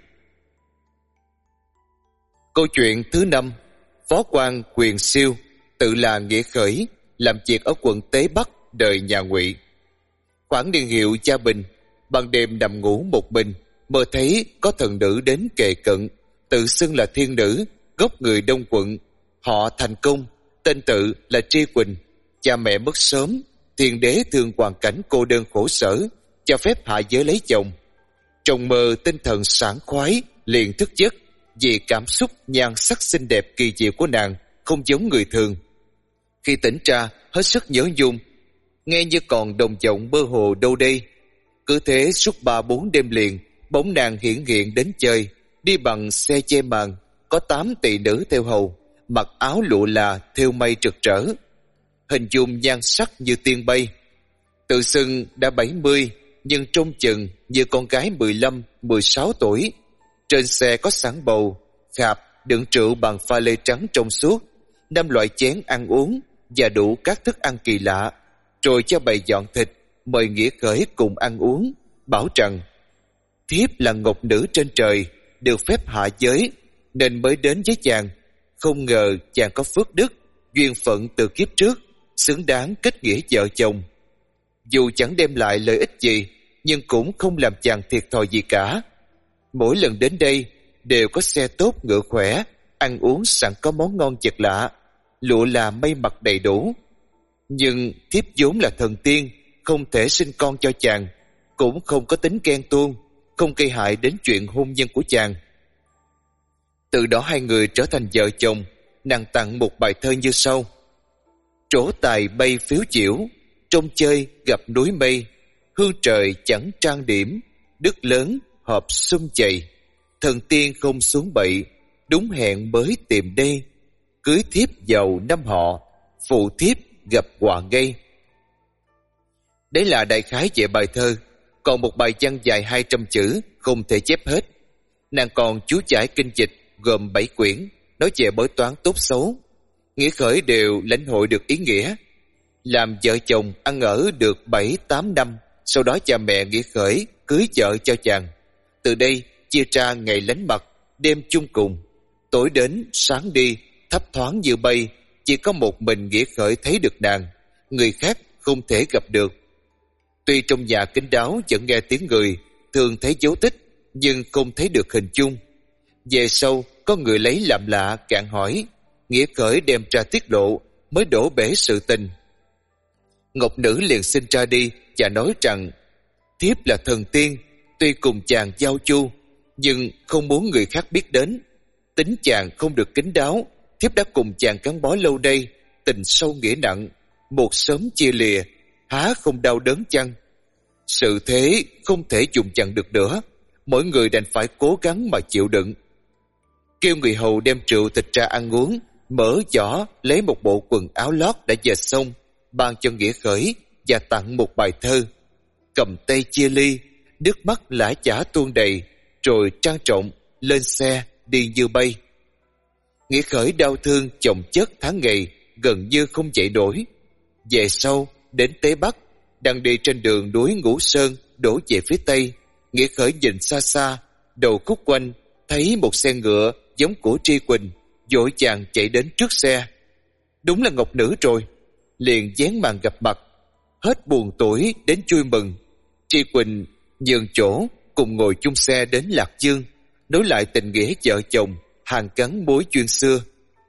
Câu chuyện thứ năm, Phó quan Quyền Siêu, tự là nghĩa khởi, làm việc ở quận Tế Bắc đời nhà Ngụy. Khoảng niên hiệu Gia Bình, ban đêm nằm ngủ một mình, mơ thấy có thần nữ đến kề cận, tự xưng là thiên nữ, gốc người Đông quận, họ Thành Công, tên tự là Tri Quỳnh. Cha mẹ mất sớm, thiên đế thương hoàn cảnh cô đơn khổ sở, cho phép hạ giới lấy chồng. Trong mơ tinh thần sảng khoái, liền thức giấc, vì cảm xúc nhan sắc xinh đẹp kỳ diệu của nàng không giống người thường. Khi tỉnh ra, hết sức nhớ nhung, nghe như còn đồng giọng mơ hồ đâu đây. Cứ thế suốt ba bốn đêm liền, bóng nàng hiển hiện đến chơi, đi bằng xe che màn, có tám tỳ nữ theo hầu, mặc áo lụa là thêu mây rực rỡ, hình dung nhan sắc như tiên bay. Tự xưng đã bảy mươi, nhưng trông chừng như con gái mười lăm, mười sáu tuổi. Trên xe có sẵn bầu, khạp đựng rượu bằng pha lê trắng trong suốt, năm loại chén ăn uống và đủ các thức ăn kỳ lạ, rồi cho bày dọn thịt, mời nghĩa khởi cùng ăn uống, bảo rằng: thiếp là ngọc nữ trên trời, được phép hạ giới, nên mới đến với chàng. Không ngờ chàng có phước đức, duyên phận từ kiếp trước, xứng đáng kết nghĩa vợ chồng. Dù chẳng đem lại lợi ích gì, nhưng cũng không làm chàng thiệt thòi gì cả. Mỗi lần đến đây đều có xe tốt ngựa khỏe, ăn uống sẵn có món ngon vật lạ, lụa là mây mặc đầy đủ. Nhưng thiếp vốn là thần tiên, không thể sinh con cho chàng, cũng không có tính ghen tuông, không gây hại đến chuyện hôn nhân của chàng. Từ đó hai người trở thành vợ chồng. Nàng tặng một bài thơ như sau: Trổ tài bay phiếu diễu, trong chơi gặp núi mây. Hương trời chẳng trang điểm, đức lớn họp sum chày. Thần tiên không xuống bậy, đúng hẹn mới tìm đây. Cưới thiếp giàu năm họ, phụ thiếp gặp họa gây. Đấy là đại khái về bài thơ. Còn một bài văn dài hai trăm chữ không thể chép hết. Nàng còn chú giải kinh dịch gồm bảy quyển, nói về bói toán tốt xấu. Nghĩa khởi đều lãnh hội được ý nghĩa. Làm vợ chồng ăn ở được bảy tám năm, sau đó cha mẹ Nghĩa khởi cưới vợ cho chàng. Từ đây chia ra ngày lánh mặt, đêm chung cùng. Tối đến sáng đi, thấp thoáng như bay. Chỉ có một mình Nghĩa khởi thấy được nàng, người khác không thể gặp được. Tuy trong nhà kín đáo vẫn nghe tiếng người, thường thấy dấu tích, nhưng không thấy được hình chung. Về sau có người lấy làm lạ cạn hỏi, Nghĩa khởi đem ra tiết lộ, mới đổ bể sự tình. Ngọc nữ liền xin ra đi và nói rằng thiếp là thần tiên, tuy cùng chàng giao chu, nhưng không muốn người khác biết đến. Tính chàng không được kín đáo, thiếp đã cùng chàng gắn bó lâu đây, tình sâu nghĩa nặng, một sớm chia lìa, há không đau đớn chăng? Sự thế không thể dùng chặn được nữa, mỗi người đành phải cố gắng mà chịu đựng. Kêu người hầu đem rượu thịt ra ăn uống, mở giỏ lấy một bộ quần áo lót đã dệt xong, ban cho Nghĩa khởi và tặng một bài thơ. Cầm tay chia ly, nước mắt lã chả tuôn đầy, rồi trang trọng lên xe đi như bay. Nghĩa khởi đau thương chồng chất tháng ngày, gần như không dậy nổi. Về sau đến Tế Bắc, đang đi trên đường núi Ngũ Sơn đổ về phía tây, Nghĩa khởi nhìn xa xa, đầu khúc quanh thấy một xe ngựa giống của Tri Quỳnh, vội vàng chạy đến trước xe. Đúng là Ngọc nữ rồi, liền dán màn gặp mặt, hết buồn tuổi đến vui mừng. Tri Quỳnh nhường chỗ cùng ngồi chung xe đến Lạc Dương, nối lại tình nghĩa vợ chồng, hàn gắn mối duyên xưa.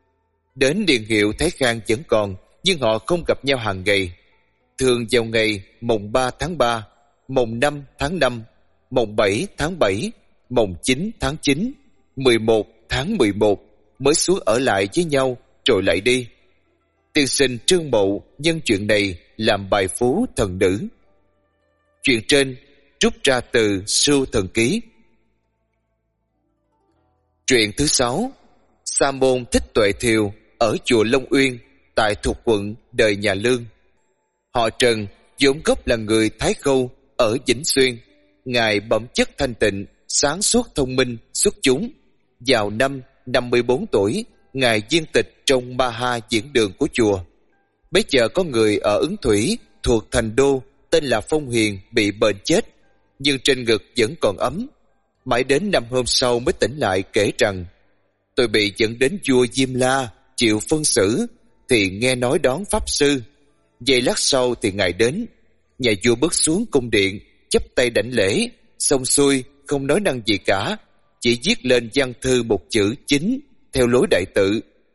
Đến niên hiệu Thái Khang vẫn còn, nhưng họ không gặp nhau hàng ngày. Thường vào ngày mùng ba tháng ba, mùng năm tháng năm, mùng bảy tháng bảy, mùng chín tháng chín, mười một tháng mười một mới xuống ở lại với nhau rồi lại đi. Tiên sinh Trương Mậu nhân chuyện này làm bài phú thần nữ. Chuyện trên rút ra từ Sưu Thần Ký. Chuyện thứ sáu, Sa môn Thích Tuệ Thiều ở chùa Long Uyên tại thuộc quận đời nhà Lương. Họ Trần vốn gốc là người Thái Khâu ở Vĩnh Xuyên. Ngài bẩm chất thanh tịnh, sáng suốt thông minh, xuất chúng. Vào năm năm mươi bốn tuổi, Ngài viên tịch trong Ma Ha diễn đường của chùa. Bấy giờ có người ở Ứng Thủy thuộc thành đô tên là Phong Hiền bị bệnh chết, nhưng trên ngực vẫn còn ấm. Mãi đến năm hôm sau mới tỉnh lại kể rằng: tôi bị dẫn đến vua Diêm La chịu phân xử, thì nghe nói đón pháp sư. Giây lát sau thì ngài đến. Nhà vua bước xuống cung điện, chắp tay đảnh lễ, xong xuôi không nói năng gì cả, chỉ viết lên văn thư một chữ chính theo lối đại tự.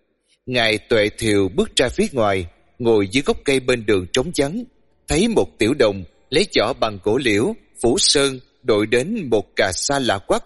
Ngài Tuệ Thiều bước ra phía ngoài, ngồi dưới gốc cây bên đường trống vắng, thấy một tiểu đồng lấy giỏ bằng gỗ liễu phủ sơn đội đến một cà sa lạ quắc.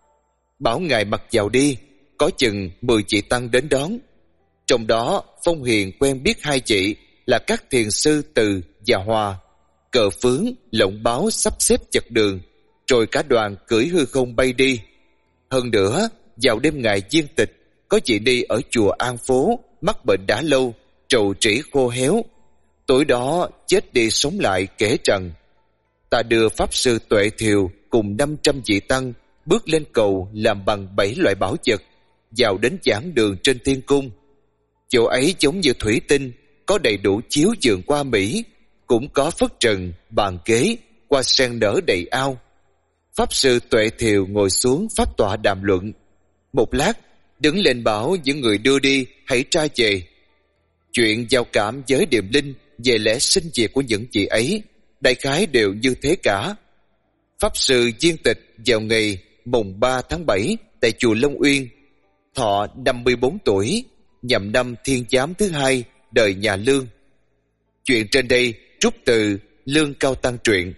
Bảo ngài mặc vào đi, có chừng mười chị tăng đến đón. Trong đó Phong Hiền quen biết hai chị là các thiền sư Từ và Hòa. Cờ phướng lộng báo sắp xếp chật đường, rồi cả đoàn cưỡi hư không bay đi. Hơn nữa, vào đêm ngày viên tịch, có chị đi ở chùa An Phố mắc bệnh đã lâu, trầu trĩ khô héo. Tối đó chết đi sống lại kể rằng: ta đưa pháp sư Tuệ Thiều cùng năm trăm vị tăng bước lên cầu làm bằng bảy loại bảo vật, vào đến giảng đường trên thiên cung. Chỗ ấy giống như thủy tinh, có đầy đủ chiếu giường qua Mỹ, cũng có phất trần, bàn ghế, hoa sen nở đầy ao. Pháp sư Tuệ Thiều ngồi xuống pháp tọa đàm luận. Một lát, đứng lên bảo những người đưa đi hãy tra về. Chuyện giao cảm với điềm linh về lẽ sinh diệt của những chị ấy, đại khái đều như thế cả. Pháp sư viên tịch vào ngày mùng ba tháng bảy tại chùa Long Uyên, thọ năm mươi bốn tuổi, nhằm năm Thiên Giám thứ hai đời nhà Lương. Chuyện trên đây rút từ Lương Cao Tăng truyện.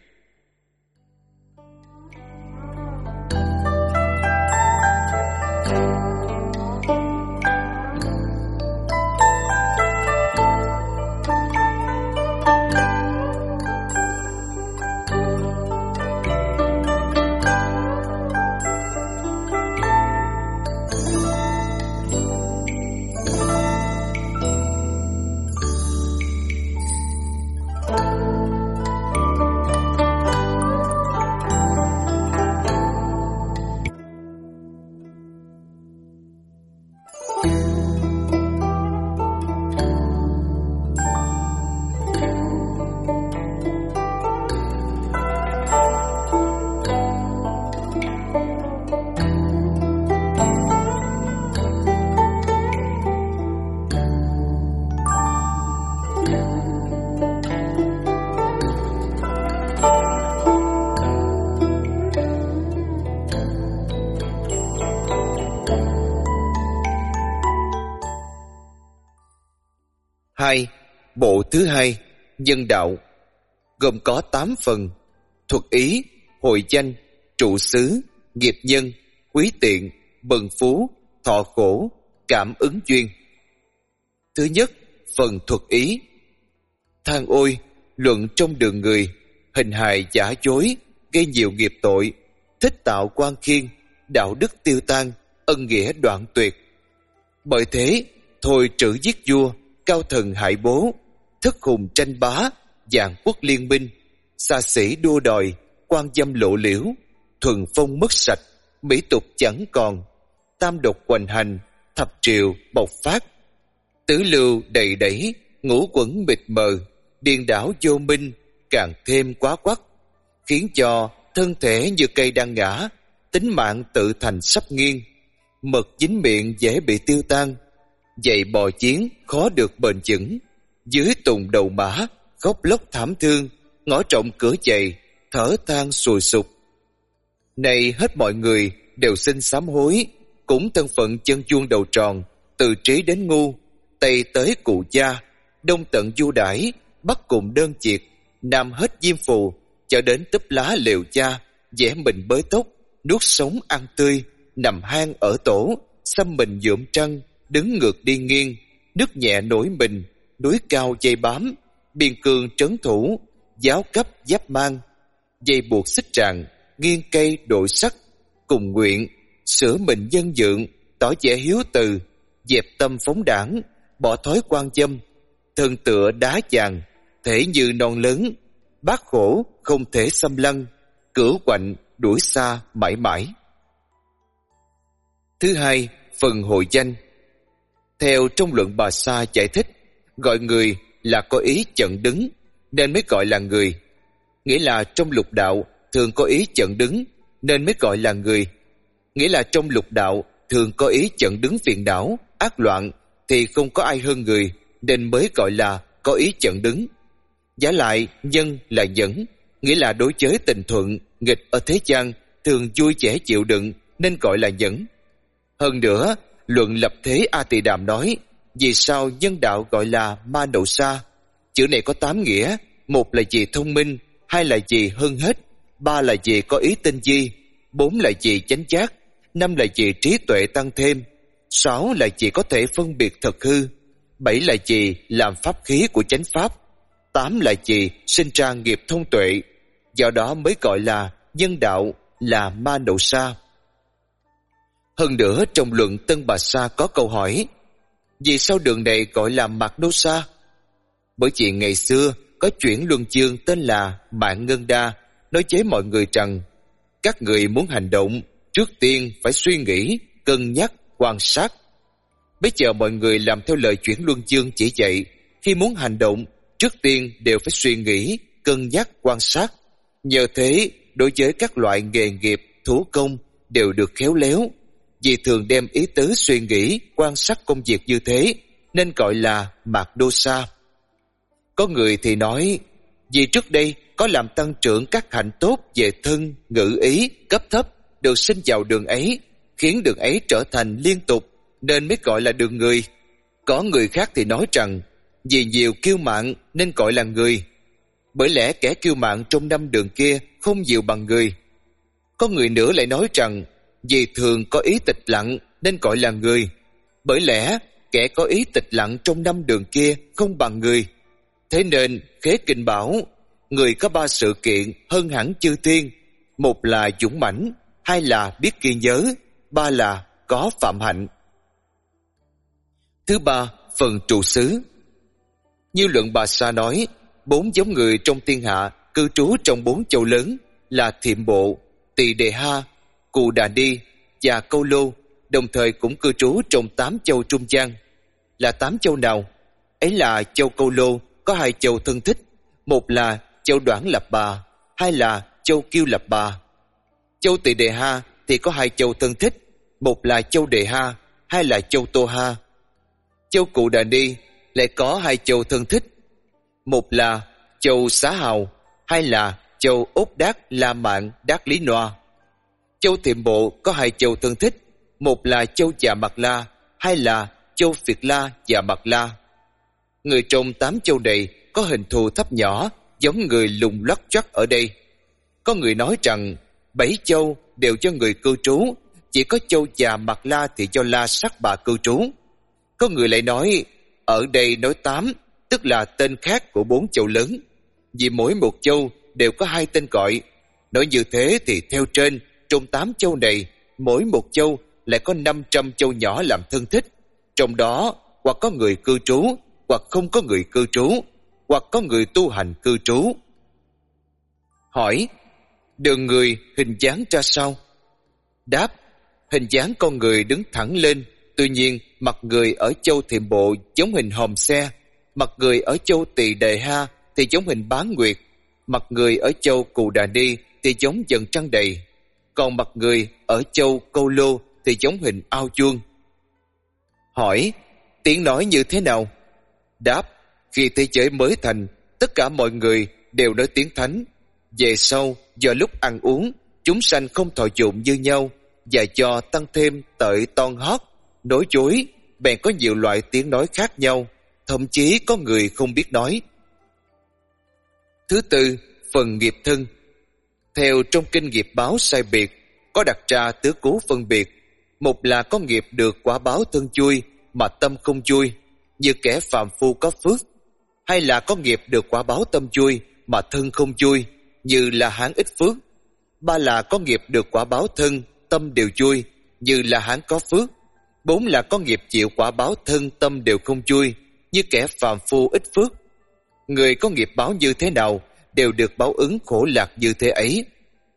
bộ thứ hai, nhân đạo, gồm có tám phần: thuật ý, hội danh, trụ xứ, nghiệp nhân, quý tiện, bần phú, thọ khổ, cảm ứng duyên. Thứ nhất, phần thuật ý. Than ôi, luận trong đường người, hình hài giả dối, gây nhiều nghiệp tội, thích tạo quan khiên, đạo đức tiêu tan, ân nghĩa đoạn tuyệt. Bởi thế, thôi trữ giết vua, cao thần hại bố, thất hùng tranh bá, vạn quốc liên minh, xa xỉ đua đòi, quan dâm lộ liễu, thuần phong mất sạch, mỹ tục chẳng còn, tam độc hoành hành, thập triều bộc phát, tứ lưu đầy đẩy, ngũ quẩn mịt mờ, điên đảo vô minh, càng thêm quá quắt, khiến cho thân thể như cây đang ngã, tính mạng tự thành sắp nghiêng, mật dính miệng dễ bị tiêu tan, dậy bò chiến khó được bền vững, dưới tùng đầu mã khóc lóc thảm thương, ngõ trọng cửa chạy, thở than sùi sục. Này hết mọi người đều xin sám hối, cũng thân phận chân chuông đầu tròn, từ trí đến ngu, tây tới cụ gia, đông tận du đãi, bắc cùng đơn chiệt, nam hết diêm phù, cho đến túp lá liều cha, vẽ mình bới tóc, nuốt sống ăn tươi, nằm hang ở tổ, xăm mình nhuộm trăng, đứng ngược đi nghiêng, nước nhẹ nổi mình, núi cao dây bám, biên cương trấn thủ, giáo cấp giáp mang, dây buộc xích tràng, nghiêng cây đội sắt, cùng nguyện sửa mình dân dượng, tỏ vẻ hiếu từ, dẹp tâm phóng đảng, bỏ thói quan dâm, thân tựa đá vàng, thể như non lớn, bát khổ không thể xâm lăng, cửu quạnh đuổi xa mãi mãi. Thứ hai, phần hội danh. Theo trong luận Bà Sa giải thích, gọi người là có ý chận đứng, nên mới gọi là người. Nghĩa là trong lục đạo thường có ý chận đứng, nên mới gọi là người. Nghĩa là trong lục đạo thường có ý chận đứng phiền não, ác loạn, thì không có ai hơn người, nên mới gọi là có ý chận đứng. Giả lại, nhân là nhẫn, nghĩa là đối với tình thuận, nghịch ở thế gian thường vui vẻ chịu đựng, nên gọi là nhẫn. Hơn nữa, luận lập thế A Tỳ Đàm nói, vì sao nhân đạo gọi là ma nậu sa? Chữ này có tám nghĩa: một là gì thông minh, hai là gì hơn hết, ba là gì có ý tinh di, bốn là gì chánh giác, năm là gì trí tuệ tăng thêm, sáu là gì có thể phân biệt thật hư, bảy là gì làm pháp khí của chánh pháp, tám là gì sinh ra nghiệp thông tuệ. Do đó mới gọi là nhân đạo, là ma nậu sa. Hơn nữa, trong luận Tân Bà Sa có câu hỏi, vì sao đường này gọi là Mạc Đô Sa? Bởi vì ngày xưa có chuyển luân chương tên là Mạng Ngân Đa, nói với mọi người rằng các người muốn hành động, trước tiên phải suy nghĩ, cân nhắc, quan sát. Bây giờ mọi người làm theo lời chuyển luân chương chỉ dạy, khi muốn hành động, trước tiên đều phải suy nghĩ, cân nhắc, quan sát. Nhờ thế, đối với các loại nghề nghiệp, thủ công đều được khéo léo. Vì thường đem ý tứ suy nghĩ, quan sát công việc như thế, nên gọi là Mạc Đô Sa. Có người thì nói, vì trước đây có làm tăng trưởng các hạnh tốt về thân, ngữ ý, cấp thấp, đều sinh vào đường ấy, khiến đường ấy trở thành liên tục, nên mới gọi là đường người. Có người khác thì nói rằng, vì nhiều kiêu mạn nên gọi là người, bởi lẽ kẻ kiêu mạn trong năm đường kia không nhiều bằng người. Có người nữa lại nói rằng, vì thường có ý tịch lặng nên gọi là người, bởi lẽ kẻ có ý tịch lặng trong năm đường kia không bằng người. Thế nên Khế Kinh bảo, người có ba sự kiện hơn hẳn chư thiên: một là dũng mãnh, hai là biết ghi nhớ, ba là có phạm hạnh. Thứ ba, phần trụ xứ. Như luận Bà Sa nói, bốn giống người trong thiên hạ cư trú trong bốn châu lớn là Thiệm Bộ, Tỳ Đề Ha, Cù Đà Đi và Câu Lô, đồng thời cũng cư trú trong tám châu trung gian. Là tám châu nào? Ấy là châu Câu Lô có hai châu thân thích, một là châu Đoản Lập Bà, hai là châu Kiêu Lập Bà. Châu Tỳ Đề Ha thì có hai châu thân thích, một là châu Đề Ha, hai là châu Tô Ha. Châu Cù Đà Đi lại có hai châu thân thích, một là châu Xá Hào, hai là châu Ốt Đát La Mạn Đát Lý Noa. Châu Thiệm Bộ có hai châu thân thích, một là châu Dạ Mạc La, hai là châu Việt La Dạ Mạc La. Người trong tám châu này có hình thù thấp nhỏ, giống người lùng lắc chắc ở đây. Có người nói rằng bảy châu đều cho người cư trú, chỉ có châu già Mạc La thì cho La Sắc Bà cư trú. Có người lại nói ở đây nói tám, tức là tên khác của bốn châu lớn, vì mỗi một châu đều có hai tên gọi. Nói như thế thì theo trên, trong tám châu này, mỗi một châu lại có năm trăm châu nhỏ làm thân thích. Trong đó hoặc có người cư trú, hoặc không có người cư trú, hoặc có người tu hành cư trú. Hỏi: đường người hình dáng ra sao? Đáp: hình dáng con người đứng thẳng lên, tuy nhiên mặt người ở châu Thiểm Bộ giống hình hòm xe, mặt người ở châu Tỳ Đề Ha thì giống hình bán nguyệt, mặt người ở châu Cù Đà Ni thì giống dần trăng đầy, còn mặt người ở châu Câu Lô thì giống hình ao chuông. Hỏi: tiếng nói như thế nào? Đáp: khi thế giới mới thành, tất cả mọi người đều nói tiếng thánh. Về sau, do lúc ăn uống, chúng sanh không thọ dụng như nhau, và do tăng thêm tợi ton hót, nói dối, bèn có nhiều loại tiếng nói khác nhau, thậm chí có người không biết nói. Thứ tư, phần nghiệp thân. Theo trong kinh nghiệp báo sai biệt, có đặt ra tứ cú phân biệt. Một là có nghiệp được quả báo thân vui mà tâm không vui, như kẻ phàm phu có phước. Hay là có nghiệp được quả báo tâm vui mà thân không vui, như là hán ít phước. Ba là có nghiệp được quả báo thân, tâm đều vui, như là hán có phước. Bốn là có nghiệp chịu quả báo thân, tâm đều không vui, như kẻ phàm phu ít phước. Người có nghiệp báo như thế nào đều được báo ứng khổ lạc như thế ấy.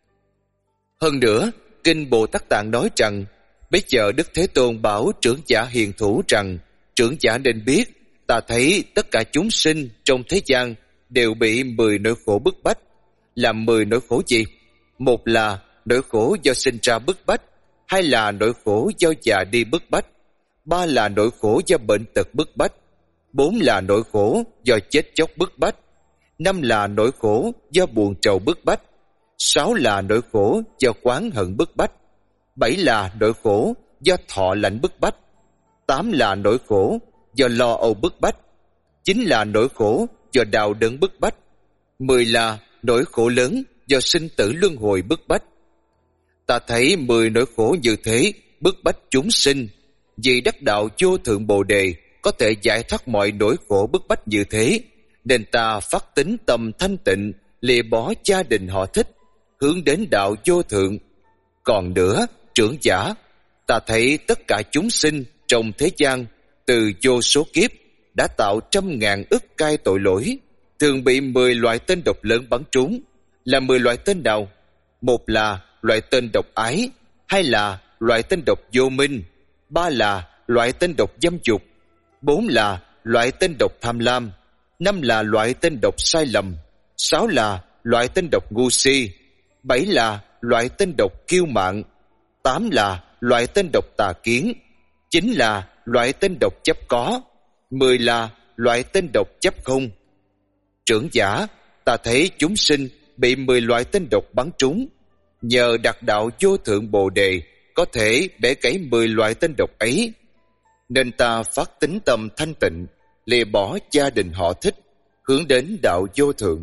Hơn nữa, kinh Bồ Tát Tạng nói rằng, bây giờ Đức Thế Tôn bảo trưởng giả hiền thủ rằng, trưởng giả nên biết, ta thấy tất cả chúng sinh trong thế gian đều bị mười nỗi khổ bức bách. Là mười nỗi khổ gì? Một là nỗi khổ do sinh ra bức bách, hai là nỗi khổ do già đi bức bách, ba là nỗi khổ do bệnh tật bức bách, bốn là nỗi khổ do chết chóc bức bách, năm là nỗi khổ do buồn trầu bức bách, sáu là nỗi khổ do oán hận bức bách, bảy là nỗi khổ do thọ lạnh bức bách, tám là nỗi khổ do lo âu bức bách, chín là nỗi khổ do đau đớn bức bách, mười là nỗi khổ lớn do sinh tử luân hồi bức bách. Ta thấy mười nỗi khổ như thế bức bách chúng sinh, vì đắc đạo vô thượng Bồ Đề có thể giải thoát mọi nỗi khổ bức bách như thế, nên ta phát tín tâm thanh tịnh, lìa bỏ gia đình họ thích, hướng đến đạo vô thượng. Còn nữa, trưởng giả, ta thấy tất cả chúng sinh trong thế gian từ vô số kiếp đã tạo trăm ngàn ức cai tội lỗi, thường bị mười loại tên độc lớn bắn trúng. Là mười loại tên nào? Một là loại tên độc ái, hai là loại tên độc vô minh, ba là loại tên độc dâm dục, bốn là loại tên độc tham lam, năm là loại tên độc sai lầm, sáu là loại tên độc ngu si, bảy là loại tên độc kiêu mạn, tám là loại tên độc tà kiến, chín là loại tên độc chấp có, mười là loại tên độc chấp không. Trưởng giả, ta thấy chúng sinh bị mười loại tên độc bắn trúng, nhờ đạt đạo vô thượng Bồ Đề có thể bẻ gãy mười loại tên độc ấy, nên ta phát tín tâm thanh tịnh, lìa bỏ gia đình họ thích, hướng đến đạo vô thượng.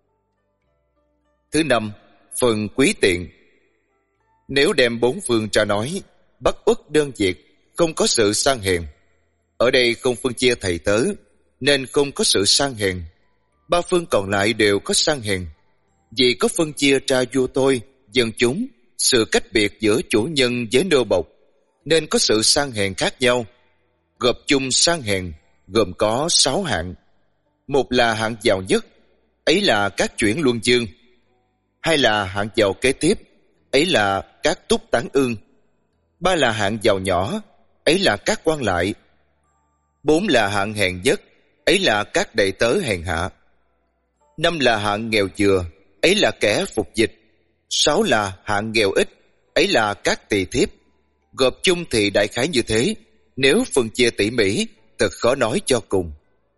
Thứ năm, phần quý tiện. Nếu đem bốn phương ra nói, bất uất đơn diệt, không có sự sang hèn. Ở đây không phân chia thầy tớ, nên không có sự sang hèn. Ba phương còn lại đều có sang hèn. Vì có phân chia ra vua tôi, dân chúng, sự cách biệt giữa chủ nhân với nô bộc, nên có sự sang hèn khác nhau. Gộp chung sang hèn gồm có sáu hạng. Một là hạng giàu nhất, ấy là các chuyển luân dương. Hai là hạng giàu kế tiếp, ấy là các túc tán ương. Ba là hạng giàu nhỏ, ấy là các quan lại. Bốn là hạng hèn nhất, ấy là các đệ tớ hèn hạ. Năm là hạng nghèo vừa, ấy là kẻ phục dịch. Sáu là hạng nghèo ít, ấy là các tỳ thiếp. Gộp chung thì đại khái như thế, nếu phân chia tỉ mỉ, thật khó nói cho cùng.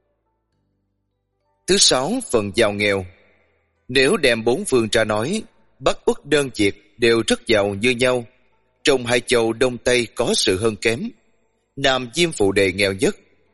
Thứ sáu, phần giàu nghèo. Nếu đem bốn phương ra nói, Bắc Uất đơn diệt đều rất giàu như nhau. Trong hai châu Đông Tây có sự hơn kém. Nam Diêm Phụ Đề nghèo nhất,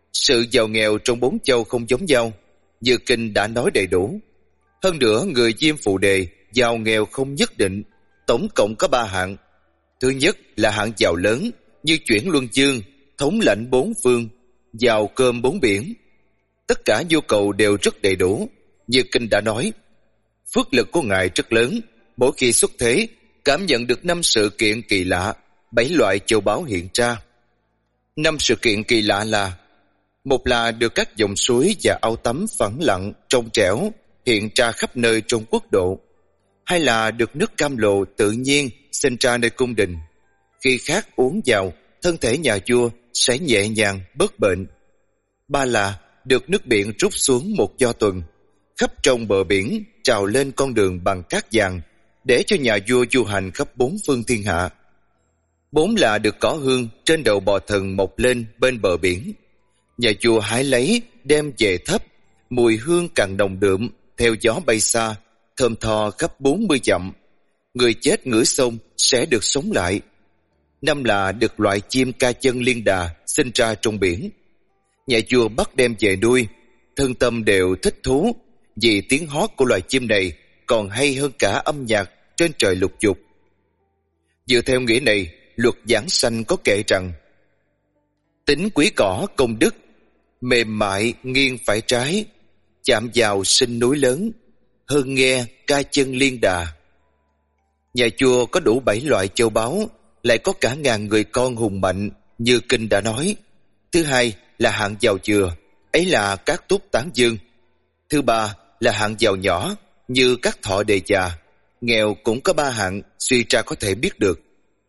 Sự giàu nghèo trong bốn châu không giống nhau, như kinh đã nói đầy đủ. Hơn nữa, người Diêm Phù Đề giàu nghèo không nhất định, tổng cộng có ba hạng. Thứ nhất là hạng giàu lớn, như Chuyển Luân Dương, thống lãnh bốn phương, giàu cơm bốn biển. Tất cả nhu cầu đều rất đầy đủ, như kinh đã nói. Phước lực của Ngài rất lớn, mỗi khi xuất thế, cảm nhận được năm sự kiện kỳ lạ, bảy loại châu báu hiện ra. Năm sự kiện kỳ lạ là: một là được các dòng suối và ao tắm phẳng lặng, trong trẻo hiện ra khắp nơi trong quốc độ. Hai là được nước cam lộ tự nhiên sinh ra nơi cung đình. Khi khát uống vào, thân thể nhà vua sẽ nhẹ nhàng bớt bệnh. Ba là được nước biển rút xuống một do tuần, khắp trong bờ biển trào lên con đường bằng cát vàng, để cho nhà vua du hành khắp bốn phương thiên hạ. Bốn là được cỏ hương trên đầu bò thần mọc lên bên bờ biển. Nhà vua hái lấy đem về thắp, mùi hương càng nồng đượm, theo gió bay xa, thơm tho khắp bốn mươi dặm. Người chết ngửi xông sẽ được sống lại. Năm là được loại chim ca chân liên đà sinh ra trong biển. Nhà vua bắt đem về nuôi, thân tâm đều thích thú, vì tiếng hót của loài chim này còn hay hơn cả âm nhạc trên trời lục dục. Dựa theo nghĩa này, luật giảng sanh có kệ rằng: tính quý cỏ công đức, mềm mại nghiêng phải trái, chạm vào sinh núi lớn, hơn nghe ca chân liên đà. Nhà vua có đủ bảy loại châu báu, lại có cả ngàn người con hùng mạnh, như kinh đã nói. Thứ hai là hạng giàu vừa, ấy là các túc tán dương. Thứ ba là hạng giàu nhỏ, như các thọ đề già. Nghèo cũng có ba hạng, suy ra có thể biết được.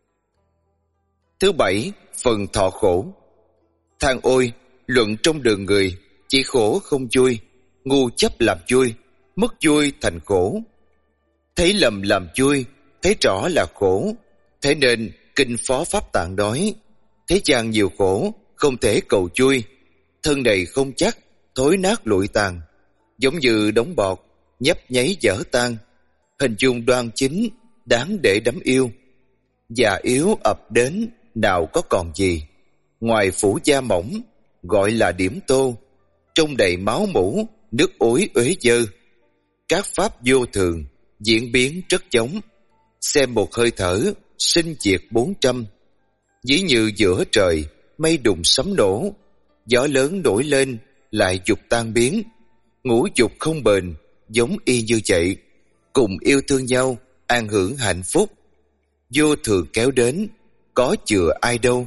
Thứ bảy, phần thọ khổ. Than ôi, luận trong đường người, chỉ khổ không vui, ngu chấp làm vui, mất vui thành khổ. Thấy lầm làm vui, thấy rõ là khổ. Thế nên kinh Phó Pháp Tạng nói: thế gian nhiều khổ, không thể cầu vui. Thân này không chắc, thối nát lụi tàn, giống như đống bọt, nhấp nháy dở tan. Hình dung đoan chính, đáng để đắm yêu. Già yếu ập đến, nào có còn gì, ngoài phủ da mỏng, gọi là điểm tô. Trong đầy máu mủ, nước ối uế dơ. Các pháp vô thường, diễn biến rất giống. Xem một hơi thở, sinh diệt bốn trăm. Dĩ như giữa trời, mây đùng sấm nổ, gió lớn nổi lên, lại dục tan biến. Ngũ dục không bền, giống y như vậy. Cùng yêu thương nhau, an hưởng hạnh phúc. Vô thường kéo đến, có chừa ai đâu.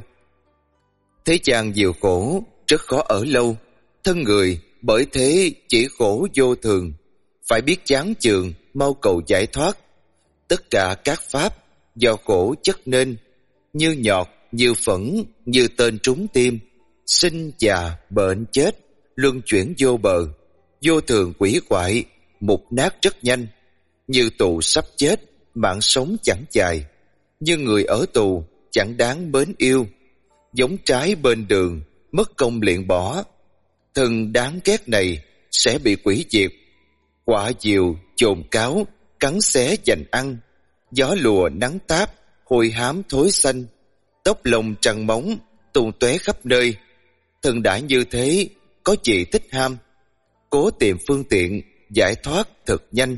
Thế gian nhiều khổ, rất khó ở lâu. Thân người bởi thế chỉ khổ vô thường, phải biết chán chường, mau cầu giải thoát. Tất cả các pháp do khổ chất nên, như nhọt, như phẫn, như tên trúng tim. Sinh già, bệnh chết, luân chuyển vô bờ. Vô thường quỷ quại, mục nát rất nhanh. Như tù sắp chết, mạng sống chẳng dài. Như người ở tù, chẳng đáng mến yêu. Giống trái bên đường, mất công luyện bỏ. Thân đáng ghét này sẽ bị quỷ diệt. Quả diều, chồn cáo, cắn xé dành ăn. Gió lùa nắng táp, hôi hám thối xanh. Tóc lông trăng móng, tung tóe khắp nơi. Thân đã như thế, có gì thích ham. Cố tìm phương tiện, giải thoát thật nhanh.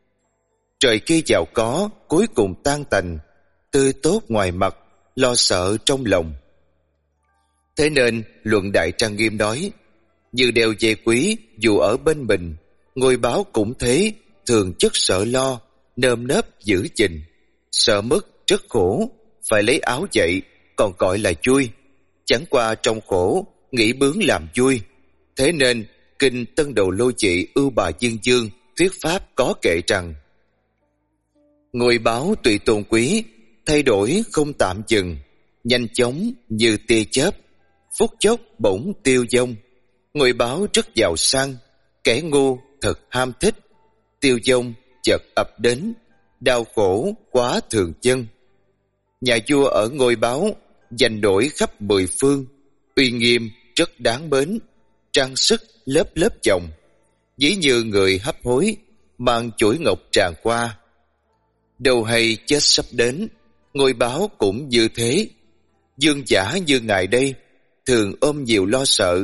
Trời kia giàu có, cuối cùng tan tành. Tươi tốt ngoài mặt, lo sợ trong lòng. Thế nên luận Đại Trang Nghiêm nói: như đeo dây quý, dù ở bên mình, ngôi báo cũng thế, thường chất sợ lo, nơm nớp giữ gìn. Sợ mất rất khổ, phải lấy áo dậy, còn gọi là vui. Chẳng qua trong khổ, nghĩ bướng làm vui. Thế nên kinh Tân Đầu Lô Trị Ưu Bà Dương Dương thuyết pháp có kệ rằng: ngôi báo tùy tôn quý, thay đổi không tạm dừng, nhanh chóng như tia chớp, phút chốc bỗng tiêu vong. Ngôi báo rất giàu sang, kẻ ngu thật ham thích. Tiêu vong chợt ập đến, đau khổ quá thường chân. Nhà vua ở ngôi báo, giành nổi khắp mười phương, uy nghiêm rất đáng mến, trang sức lớp lớp chồng. Ví như người hấp hối, mang chuỗi ngọc tràn qua. Đâu hay chết sắp đến, ngôi báo cũng như thế. Dương giả như ngài đây, thường ôm nhiều lo sợ,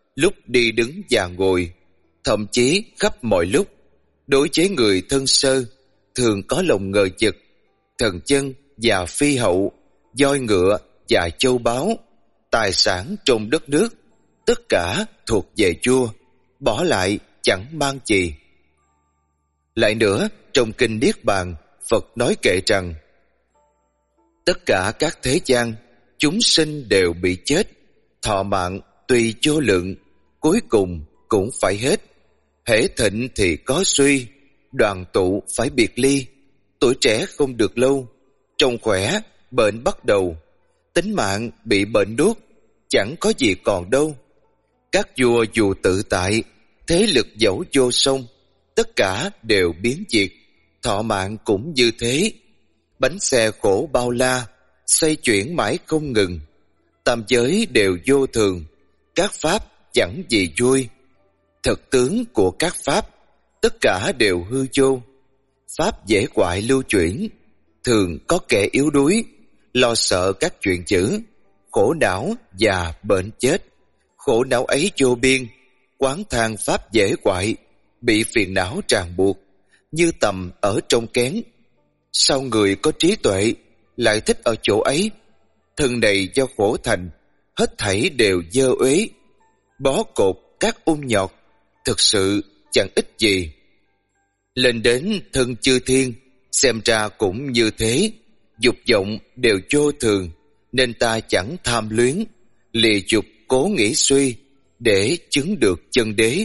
lúc đi đứng và ngồi, thậm chí khắp mọi lúc. Đối với người thân sơ, thường có lòng ngờ vực, thần chân và phi hậu, voi ngựa và châu báu, tài sản trong đất nước, tất cả thuộc về vua, bỏ lại chẳng mang gì. Lại nữa, trong kinh Niết Bàn, Phật nói kệ rằng: tất cả các thế gian, chúng sinh đều bị chết, thọ mạng tùy vô lượng, cuối cùng cũng phải hết. Hễ thịnh thì có suy, đoàn tụ phải biệt ly. Tuổi trẻ không được lâu, trông khỏe, bệnh bắt đầu. Tính mạng bị bệnh nuốt, chẳng có gì còn đâu. Các vua dù tự tại, thế lực dẫu vô song, tất cả đều biến diệt, thọ mạng cũng như thế. Bánh xe khổ bao la, xoay chuyển mãi không ngừng. Tam giới đều vô thường, các pháp chẳng gì vui. Thực tướng của các pháp, tất cả đều hư vô. Pháp dễ hoại lưu chuyển, thường có kẻ yếu đuối, lo sợ các chuyện dữ, khổ não và bệnh chết. Khổ não ấy vô biên, quán thang pháp dễ hoại, bị phiền não ràng buộc, như tầm ở trong kén. Sao người có trí tuệ lại thích ở chỗ ấy? Thân này do khổ thành, hết thảy đều dơ uế. Bó cột các ung nhọt, thực sự chẳng ích gì. Lên đến thân chư thiên, xem ra cũng như thế. Dục vọng đều vô thường, nên ta chẳng tham luyến, lìa dục cố nghĩ suy, để chứng được chân đế.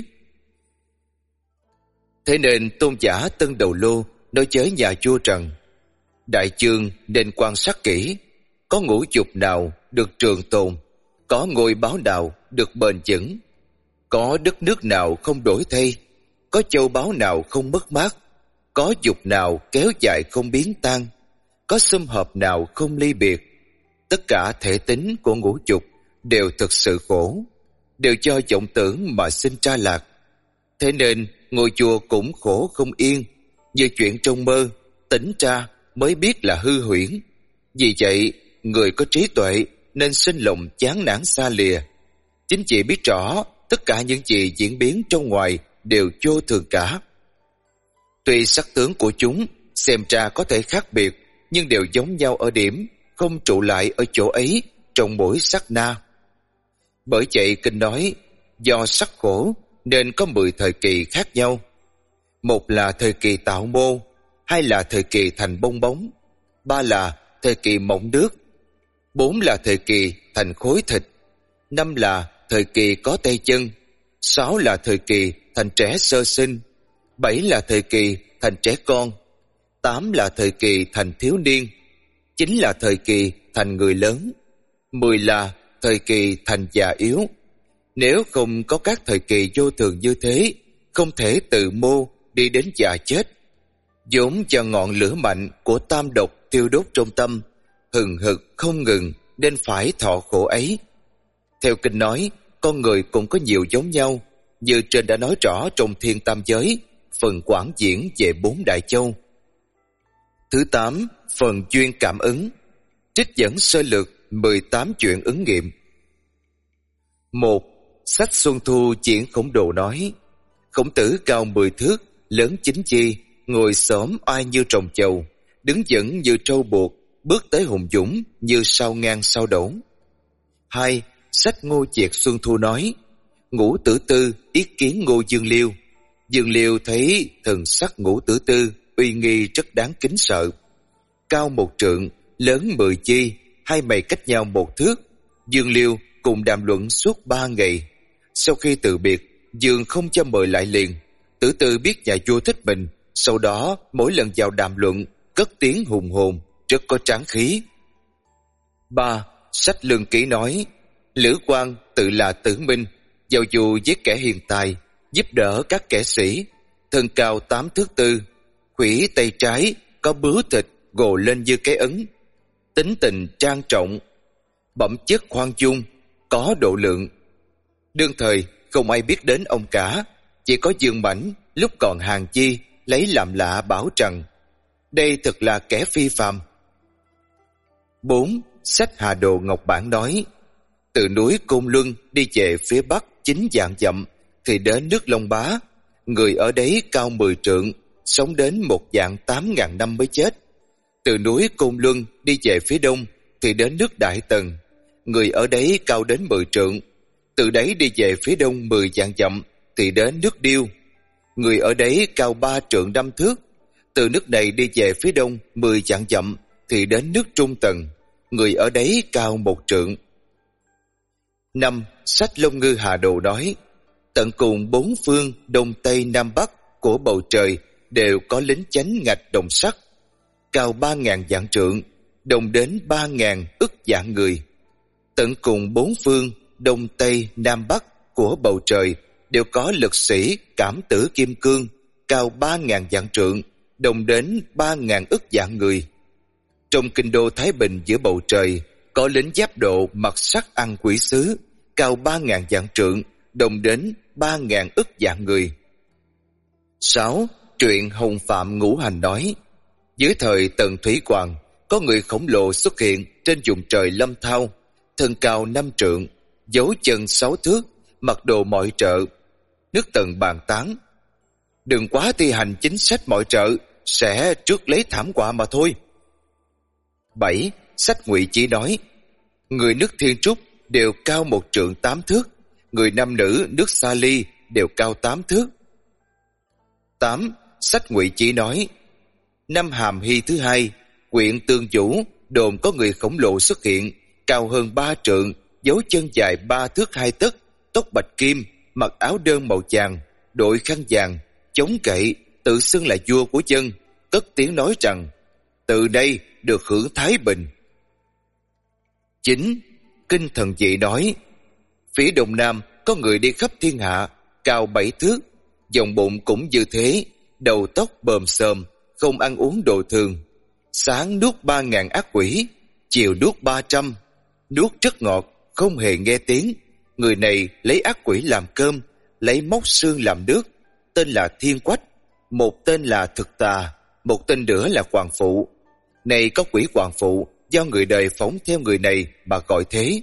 Thế nên tôn giả Tân Đầu Lô nói với nhà vua rằng: đại chương nên quan sát kỹ, có ngũ dục nào được trường tồn, có ngôi báo nào được bền vững, có đất nước nào không đổi thay, có châu báu nào không mất mát, có dục nào kéo dài không biến tan, có sum họp nào không ly biệt. Tất cả thể tính của ngũ dục đều thực sự khổ, đều do vọng tưởng mà sinh ra lạc. Thế nên ngôi chùa cũng khổ không yên, như chuyện trong mơ, tỉnh ra mới biết là hư huyễn. Vì vậy, người có trí tuệ nên sinh lòng chán nản xa lìa. Chính chị biết rõ tất cả những gì diễn biến trong ngoài đều vô thường cả. Tuy sắc tướng của chúng xem ra có thể khác biệt, nhưng đều giống nhau ở điểm không trụ lại ở chỗ ấy trong mỗi sát na. Bởi vậy kinh nói, do sắc khổ nên có mười thời kỳ khác nhau. Một là thời kỳ tạo mô, hai là thời kỳ thành bong bóng, ba là thời kỳ mọng nước, bốn là thời kỳ thành khối thịt, năm là thời kỳ có tay chân, sáu là thời kỳ thành trẻ sơ sinh, bảy là thời kỳ thành trẻ con, tám là thời kỳ thành thiếu niên, chín là thời kỳ thành người lớn, mười là thời kỳ thành già yếu. Nếu không có các thời kỳ vô thường như thế, không thể từ mô đi đến già chết. Vốn cho ngọn lửa mạnh của tam độc thiêu đốt trong tâm, hừng hực không ngừng, nên phải thọ khổ ấy. Theo kinh nói, con người cũng có nhiều giống nhau, như trên đã nói rõ trong Thiên Tam Giới, phần quảng diễn về bốn đại châu. Thứ tám, phần duyên cảm ứng. Trích dẫn sơ lược mười tám chuyện ứng nghiệm. Một. Sách Xuân Thu diễn Khổng Đồ nói: Khổng Tử cao mười thước, lớn chín chi, ngồi xổm oai như trồng chầu, đứng vững như trâu buộc, bước tới hùng dũng như sao ngang sao đổ. Hai. Sách Ngô Triệt Xuân Thu nói: Ngũ Tử Tư yết kiến Ngô Dương Liêu. Dương Liêu thấy thần sắc Ngũ Tử Tư uy nghi rất đáng kính sợ. Cao một trượng, lớn mười chi, hai mày cách nhau một thước. Dương Liêu cùng đàm luận suốt ba ngày. Sau khi từ biệt, Dương không cho mời lại liền. Tử Tư biết nhà vua thích mình, sau đó mỗi lần vào đàm luận cất tiếng hùng hồn, rất có tráng khí. Ba. Sách Lương Ký nói: Lữ Quang tự là tử minh, giàu dù với kẻ hiền tài, giúp đỡ các kẻ sĩ. Thân cao tám thước tư, khuỷu tay trái có bướu thịt gồ lên như cái ấn. Tính tình trang trọng, bẩm chất khoan dung, có độ lượng. Đương thời không ai biết đến ông cả, chỉ có Dương Mãnh lúc còn hàng chi lấy làm lạ bảo rằng đây thật là kẻ phi phàm. Bốn. Sách Hà Đồ Ngọc Bản nói: Từ núi Côn Luân đi về phía bắc chín vạn dặm thì đến nước Long Bá. Người ở đấy cao mười trượng, sống đến một vạn tám ngàn năm mới chết. Từ núi Côn Luân đi về phía đông thì đến nước Đại Tần. Người ở đấy cao đến mười trượng. Từ đấy đi về phía đông mười vạn dặm thì đến nước Điêu. Người ở đấy cao ba trượng năm thước. Từ nước này đi về phía đông mười vạn dặm thì đến nước Trung Tần. Người ở đấy cao một trượng. Năm. Sách Long Ngư Hà Đồ nói: tận cùng bốn phương đông tây nam bắc của bầu trời đều có lính chánh ngạch đồng sắt, cao ba ngàn vạn trượng, đồng đến ba ngàn ức vạn người. Tận cùng bốn phương đông tây nam bắc của bầu trời đều có lực sĩ cảm tử kim cương, cao ba ngàn vạn trượng, đồng đến ba ngàn ức vạn người. Trong kinh đô Thái Bình giữa bầu trời có lính giáp độ mặc sắt ăn quỷ sứ, cao ba ngàn vạn trượng, đồng đến ba ngàn ức vạn người. Sáu. Truyện Hồng Phạm Ngũ Hành nói: dưới thời Tần Thủy Hoàng, có người khổng lồ xuất hiện trên vùng trời lâm thao, thân cao năm trượng, dấu chân sáu thước, mặc đồ mọi trợ. Nước Tần bàn tán: đừng quá thi hành chính sách mọi trợ, sẽ trước lấy thảm họa mà thôi. Bảy. Sách Ngụy Chí nói: người nước Thiên Trúc đều cao một trượng tám thước, người nam nữ nước Sa Ly đều cao tám thước. Tám. Sách Ngụy Chí nói: năm Hàm Hy thứ hai, huyện Tương Vũ đồn có người khổng lồ xuất hiện, cao hơn ba trượng, dấu chân dài ba thước hai tấc, tóc bạch kim, mặc áo đơn màu vàng, đội khăn vàng, chống cậy, tự xưng là vua của dân, cất tiếng nói rằng: từ đây được hưởng thái bình. Chín. Kinh Thần Dị nói: phía đông nam có người đi khắp thiên hạ, cao bảy thước, vòng bụng cũng như thế, đầu tóc bờm xồm, không ăn uống đồ thường. Sáng nuốt ba ngàn ác quỷ, chiều nuốt ba trăm, nuốt rất ngọt, không hề nghe tiếng. Người này lấy ác quỷ làm cơm, lấy móc xương làm nước, tên là Thiên Quách, một tên là Thực Tà, một tên nữa là Hoàng Phụ. Này có quỷ Hoàng Phụ, do người đời phóng theo người này mà gọi thế.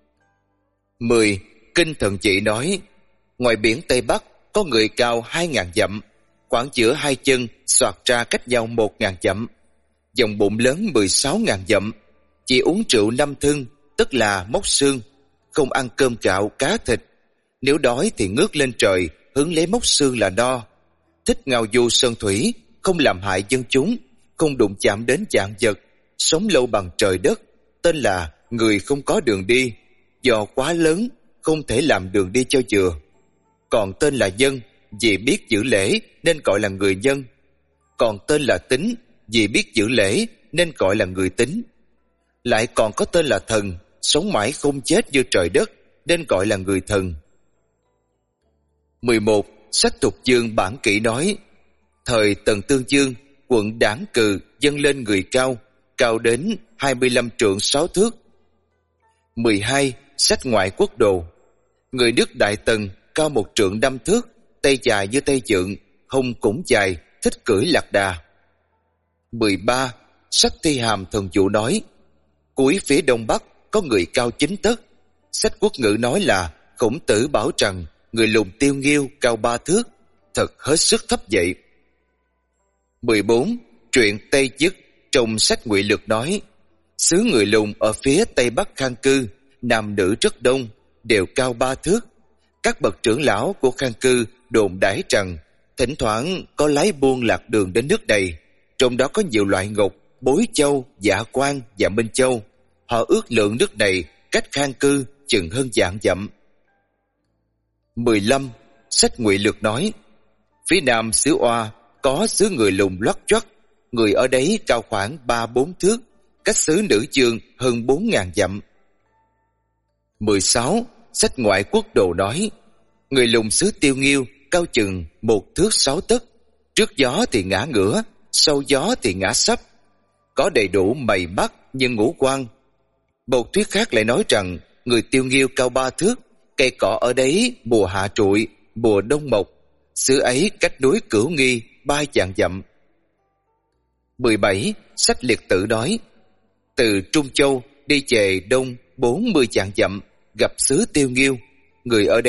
Mười. Kinh Thần Dị nói: ngoài biển Tây Bắc có người cao hai ngàn dặm, khoảng giữa hai chân xoạc ra cách nhau một ngàn dặm, vòng bụng lớn mười sáu ngàn dặm, chỉ uống rượu năm thân, tức là móc xương, không ăn cơm gạo cá thịt. Nếu đói thì ngước lên trời, hứng lấy móc xương là no. Thích ngao du sơn thủy, không làm hại dân chúng, không đụng chạm đến vạn vật, sống lâu bằng trời đất, tên là người không có đường đi, do quá lớn không thể làm đường đi cho vừa. Còn tên là Nhân, vì biết giữ lễ nên gọi là người nhân. Còn tên là Tính, vì biết giữ lễ nên gọi là người tính. Lại còn có tên là Thần, sống mãi không chết như trời đất nên gọi là người thần. Mười một. Sách Tục Dương Bản Kỷ nói: thời Tần Tương Dương, quận Đảng Cừ dâng lên người cao, cao đến hai mươi lăm trượng sáu thước. Mười hai. Sách Ngoại Quốc Đồ: người nước Đại Tần cao một trượng năm thước, tay dài như tay vượn, hông cũng dài, thích cưỡi lạc đà. Mười ba. Sách Thi Hàm Thần Vũ nói: cuối phía đông bắc có người cao chín tấc. Sách Quốc Ngữ nói là Khổng Tử bảo rằng người lùn Tiêu Nghiêu cao ba thước, thật hết sức thấp vậy. Mười bốn. Truyện Tây Dứt trong sách Ngụy Lược nói: xứ người lùn ở phía tây bắc Khang Cư, nam nữ rất đông, đều cao ba thước. Các bậc trưởng lão của Khang Cư đồn đãi rằng thỉnh thoảng có lái buôn lạc đường đến nước này, trong đó có nhiều loại ngọc, bối châu, dạ quan và minh châu. Họ ước lượng nước này cách Khang Cư chừng hơn vạn dặm. Mười lăm. Sách Ngụy Lược nói: phía nam xứ Oa có xứ người lùn loắt choắt, người ở đấy cao khoảng ba bốn thước, cách xứ Nữ Dương hơn bốn ngàn dặm. Mười sáu. Sách Ngoại Quốc Đồ nói: người lùn xứ Tiêu Nghiêu cao chừng một thước sáu tấc, trước gió thì ngã ngửa, sau gió thì ngã sấp, có đầy đủ mày mắt nhưng ngũ quan. Một thuyết khác lại nói rằng người Tiêu Nghiêu cao ba thước, cây cỏ ở đấy mùa hạ trụi, mùa đông mọc, xứ ấy cách núi Cửu Nghi ba vạn dặm. Mười bảy. Sách Liệt Tử nói: từ Trung Châu đi về đông bốn mươi vạn dặm, gặp xứ Tiêu Nghiêu, người ở đấy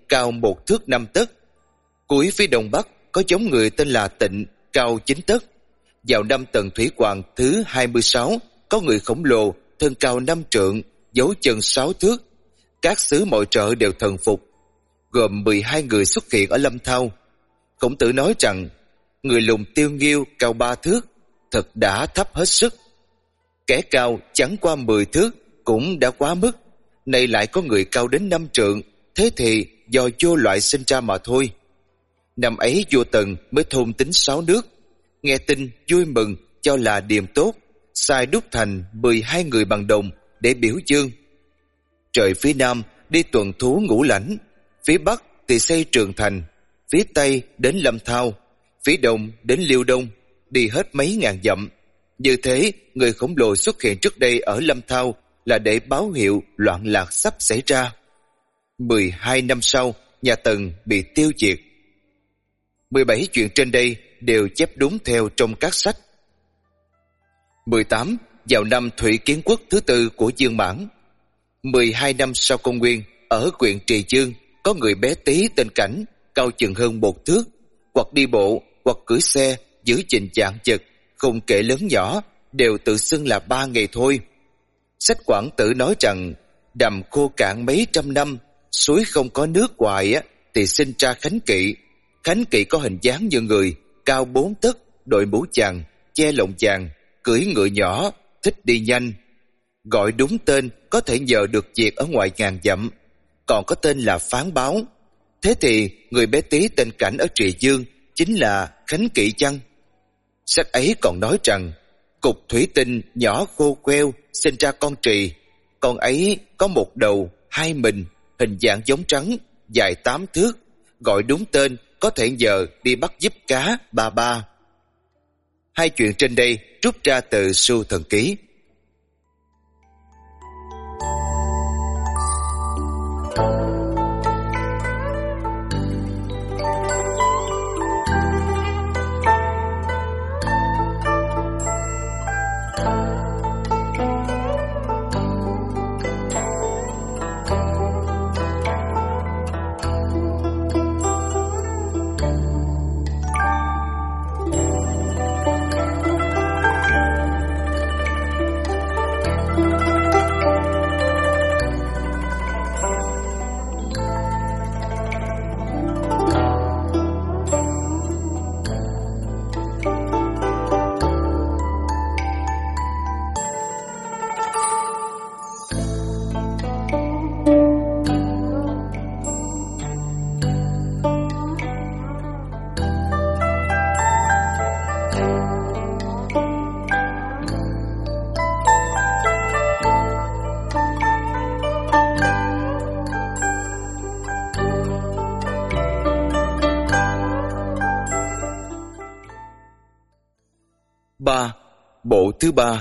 cao một thước năm tấc. Cuối phía đông bắc có giống người tên là Tịnh, cao chín tấc. Vào năm Tần Thủy Hoàng thứ hai mươi sáu, có người khổng lồ, thân cao năm trượng, dấu chân sáu thước. Các xứ mọi trợ đều thần phục. Gồm mười hai người xuất hiện ở Lâm Thao. Khổng Tử nói rằng, người lùn tiêu nghiêu cao ba thước, thật đã thấp hết sức. Kẻ cao chẳng qua mười thước cũng đã quá mức, nay lại có người cao đến năm trượng, thế thì do vô loại sinh ra mà thôi. Năm ấy vua Tần mới thôn tính sáu nước, nghe tin vui mừng cho là điềm tốt, sai đúc thành mười hai người bằng đồng để biểu dương. Trời phía nam đi tuần thú Ngũ Lãnh, phía bắc thì xây Trường Thành, phía tây đến Lâm Thao, phía đông đến Liêu Đông, đi hết mấy ngàn dặm. Như thế, người khổng lồ xuất hiện trước đây ở Lâm Thao là để báo hiệu loạn lạc sắp xảy ra. mười hai năm sau, nhà Tần bị tiêu diệt. mười bảy chuyện trên đây đều chép đúng theo trong các sách. mười tám. Vào năm Thủy Kiến Quốc thứ tư của Dương Mãn. mười hai năm sau công nguyên, ở huyện Trì Dương, có người bé tí tên Cảnh, cao chừng hơn một thước, hoặc đi bộ, hoặc cưỡi xe, giữ trình dạng chật, không kể lớn nhỏ, đều tự xưng là ba ngày thôi. Sách Quảng Tử nói rằng, đầm khô cạn mấy trăm năm, suối không có nước hoài á, thì sinh ra Khánh Kỵ. Khánh Kỵ có hình dáng như người, cao bốn tấc, đội mũ chàng, che lọng chàng, cưỡi ngựa nhỏ, thích đi nhanh. Gọi đúng tên có thể nhờ được việc ở ngoài ngàn dặm, còn có tên là Phán Báo. Thế thì người bé tí tên Cảnh ở Trì Dương chính là Khánh Kỵ chăng? Sách ấy còn nói rằng, cục thủy tinh nhỏ khô queo sinh ra con trì, con ấy có một đầu, hai mình, hình dạng giống trắng, dài tám thước, gọi đúng tên có thể nhờ đi bắt giúp cá ba ba. Hai chuyện trên đây rút ra từ Sưu Thần Ký. ba. Bộ thứ ba,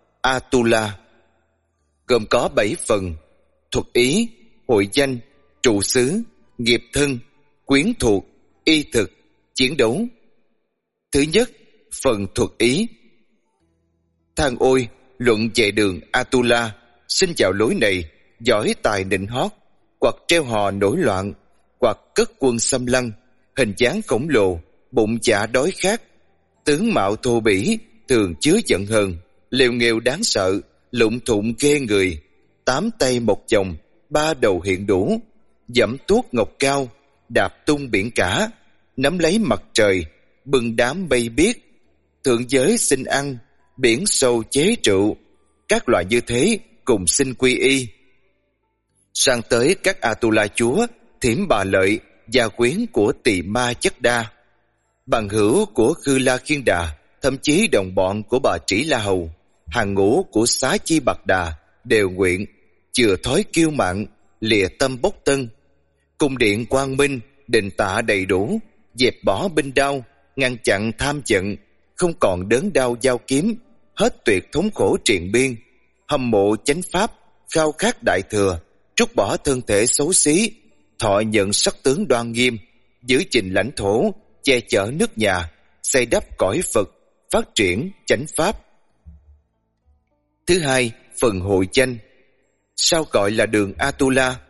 Atula, gồm có bảy phần: thuật ý, hội danh, trụ xứ, nghiệp thân, quyến thuộc, y thực, chiến đấu. Thứ nhất, phần thuật ý. Thang Ôi luận về đường Atula sinh vào lối này, giỏi tài nịnh hót, hoặc treo hò nổi loạn, hoặc cất quân xâm lăng, hình dáng khổng lồ, bụng dạ đói khát, tướng mạo thô bỉ, thường chứa giận hờn, lều nghèo đáng sợ, lụng thụng ghê người, tám tay một chồng, ba đầu hiện đủ, dẫm tuốt ngọc cao, đạp tung biển cả, nắm lấy mặt trời, bừng đám mây biếc, thượng giới xin ăn, biển sâu chế rượu, các loại như thế cùng xin quy y. Sang tới các Atula chúa, Thiểm Bà Lợi, gia quyến của Tỳ Ma Chất Đa, bằng hữu của Khư La Khiên Đà, thậm chí đồng bọn của bà Trĩ La Hầu, hàng ngũ của Xá Chi Bạc Đà đều nguyện chừa thói kiêu mạn, lìa tâm bốc tân, cung điện quang minh, đình tạ đầy đủ, dẹp bỏ binh đao, ngăn chặn tham giận, không còn đớn đau dao kiếm, hết tuyệt thống khổ triền biên, hâm mộ chánh pháp, khao khát đại thừa, trút bỏ thân thể xấu xí, thọ nhận sắc tướng đoan nghiêm, giữ gìn lãnh thổ, che chở nước nhà, xây đắp cõi Phật, phát triển chánh pháp. Thứ hai, phần hội danh. Sao gọi là đường Atula?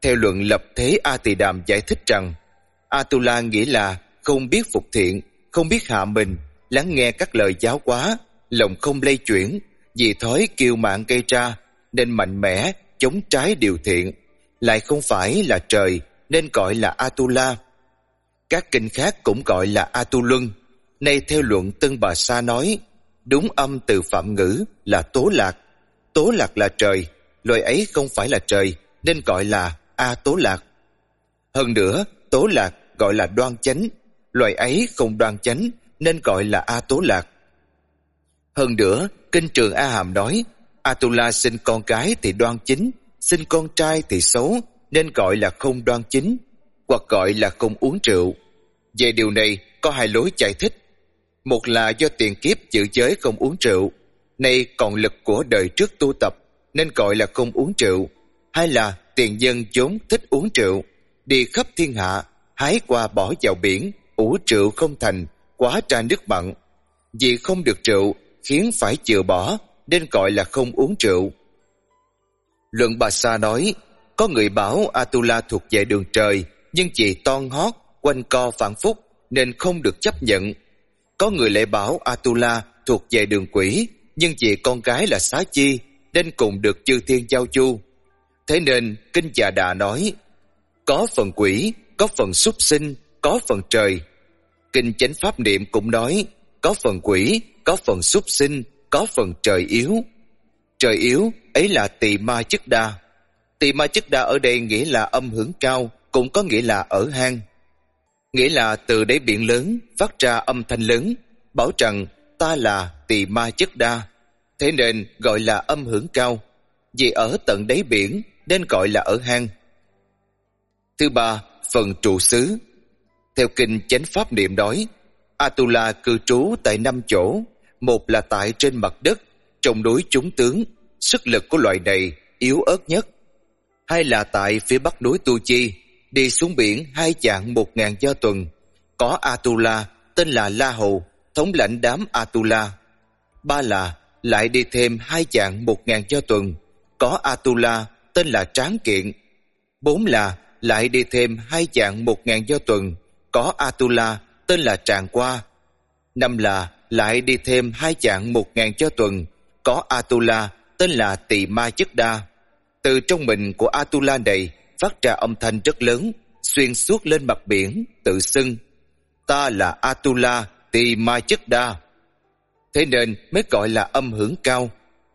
Theo luận lập thế A Tỳ Đàm giải thích rằng Atula nghĩa là không biết phục thiện, không biết hạ mình, lắng nghe các lời giáo hóa, lòng không lay chuyển, vì thói kiêu mạn gây ra nên mạnh mẽ chống trái điều thiện, lại không phải là trời nên gọi là Atula. Các kinh khác cũng gọi là Atuluân. Nay theo luận Tân Bà Sa nói, đúng âm từ Phạm ngữ là Tố Lạc. Tố Lạc là trời, loài ấy không phải là trời nên gọi là A Tố Lạc. Hơn nữa, Tố Lạc gọi là đoan chánh, loài ấy không đoan chánh nên gọi là A Tố Lạc. Hơn nữa, kinh Trường A Hàm nói, Atula sinh con gái thì đoan chính, sinh con trai thì xấu nên gọi là không đoan chính, hoặc gọi là không uống rượu. Về điều này có hai lối giải thích. Một là do tiền kiếp giữ giới không uống rượu, nay còn lực của đời trước tu tập nên gọi là không uống rượu. Hai là tiền dân vốn thích uống rượu, đi khắp thiên hạ, hái qua bỏ vào biển, ủ rượu không thành, quá ra nước mặn. Vì không được rượu khiến phải chừa bỏ nên gọi là không uống rượu. Luận Bà Sa nói, có người bảo Atula thuộc về đường trời, nhưng vì toan hót, quanh co phản phúc nên không được chấp nhận. Có người lại bảo Atula thuộc về đường quỷ, nhưng vì con gái là Xá Chi nên cùng được chư thiên giao chu. Thế nên kinh Già Đà nói, có phần quỷ, có phần súc sinh, có phần trời. Kinh Chánh Pháp Niệm cũng nói, có phần quỷ, có phần súc sinh, có phần trời yếu. Trời yếu ấy là Tỳ Ma Chức Đa. Tỳ Ma Chức Đa ở đây nghĩa là âm hưởng cao, cũng có nghĩa là ở hang. Nghĩa là từ đáy biển lớn phát ra âm thanh lớn, bảo rằng ta là Tỳ Ma Chức Đa, thế nên gọi là âm hưởng cao. Vì ở tận đáy biển nên gọi là ở hang. Thứ ba, phần trụ xứ. Theo kinh Chánh Pháp Niệm nói, Atula cư trú tại năm chỗ. Một là tại trên mặt đất, trong núi chúng tướng, sức lực của loại này yếu ớt nhất. Hai là tại phía bắc núi Tu Chi, đi xuống biển hai chạng một ngàn do tuần. Có Atula tên là La Hầu, thống lãnh đám Atula. Ba là lại đi thêm hai chạng một ngàn do tuần. Có Atula tên là Tráng Kiện. Bốn là lại đi thêm hai chạng một ngàn do tuần. Có Atula tên là Tràng Qua. Năm là lại đi thêm hai chạng một ngàn cho tuần. Có Atula tên là Tỳ Ma Chức Đa. Từ trong mình của Atula này phát ra âm thanh rất lớn, xuyên suốt lên mặt biển, tự xưng ta là Atula Tỳ Ma Chức Đa. Thế nên mới gọi là âm hưởng cao.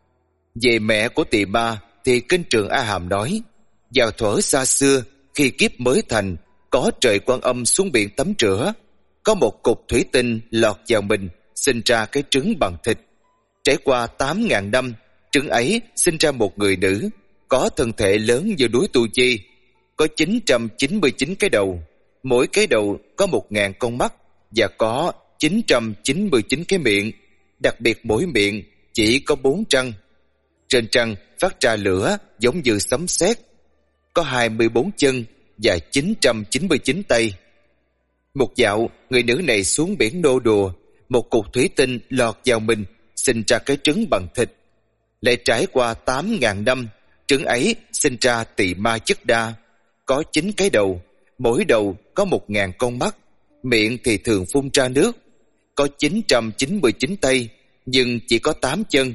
Về mẹ của Tỳ Ma thì kinh Trường A Hàm nói, vào thuở xa xưa, khi kiếp mới thành, có trời Quan Âm xuống biển tắm rửa, có một cục thủy tinh lọt vào mình, sinh ra cái trứng bằng thịt. Trải qua tám ngàn năm, trứng ấy sinh ra một người nữ, có thân thể lớn như núi Tu Chi, có chín trăm chín mươi chín cái đầu, mỗi cái đầu có một ngàn con mắt và có chín trăm chín mươi chín cái miệng, đặc biệt mỗi miệng chỉ có bốn trăng. Trên trăng phát ra lửa giống như sấm sét, có hai mươi bốn chân và chín trăm chín mươi chín tay. Một dạo, người nữ này xuống biển nô đùa, một cục thủy tinh lọt vào mình, sinh ra cái trứng bằng thịt. Lại trải qua tám ngàn năm, trứng ấy sinh ra Tỳ Ma Chức Đa, có chín cái đầu, mỗi đầu có một ngàn con mắt, miệng thì thường phun ra nước, có chín trăm chín mươi chín tay, nhưng chỉ có tám chân.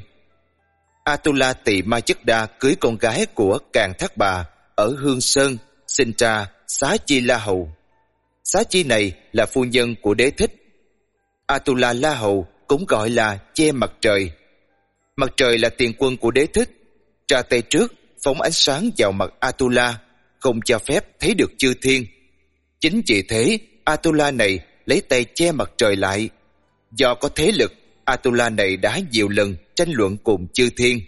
Atula Tỳ Ma Chức Đa cưới con gái của Càn Thác Bà ở Hương Sơn, sinh ra Xá Chi La Hầu. Xá Chi này là phu nhân của Đế Thích. Atula La Hầu cũng gọi là che mặt trời. Mặt trời là tiền quân của Đế Thích, ra tay trước phóng ánh sáng vào mặt Atula, không cho phép thấy được chư thiên. Chính vì thế Atula này lấy tay che mặt trời lại. Do có thế lực, Atula này đã nhiều lần tranh luận cùng chư thiên.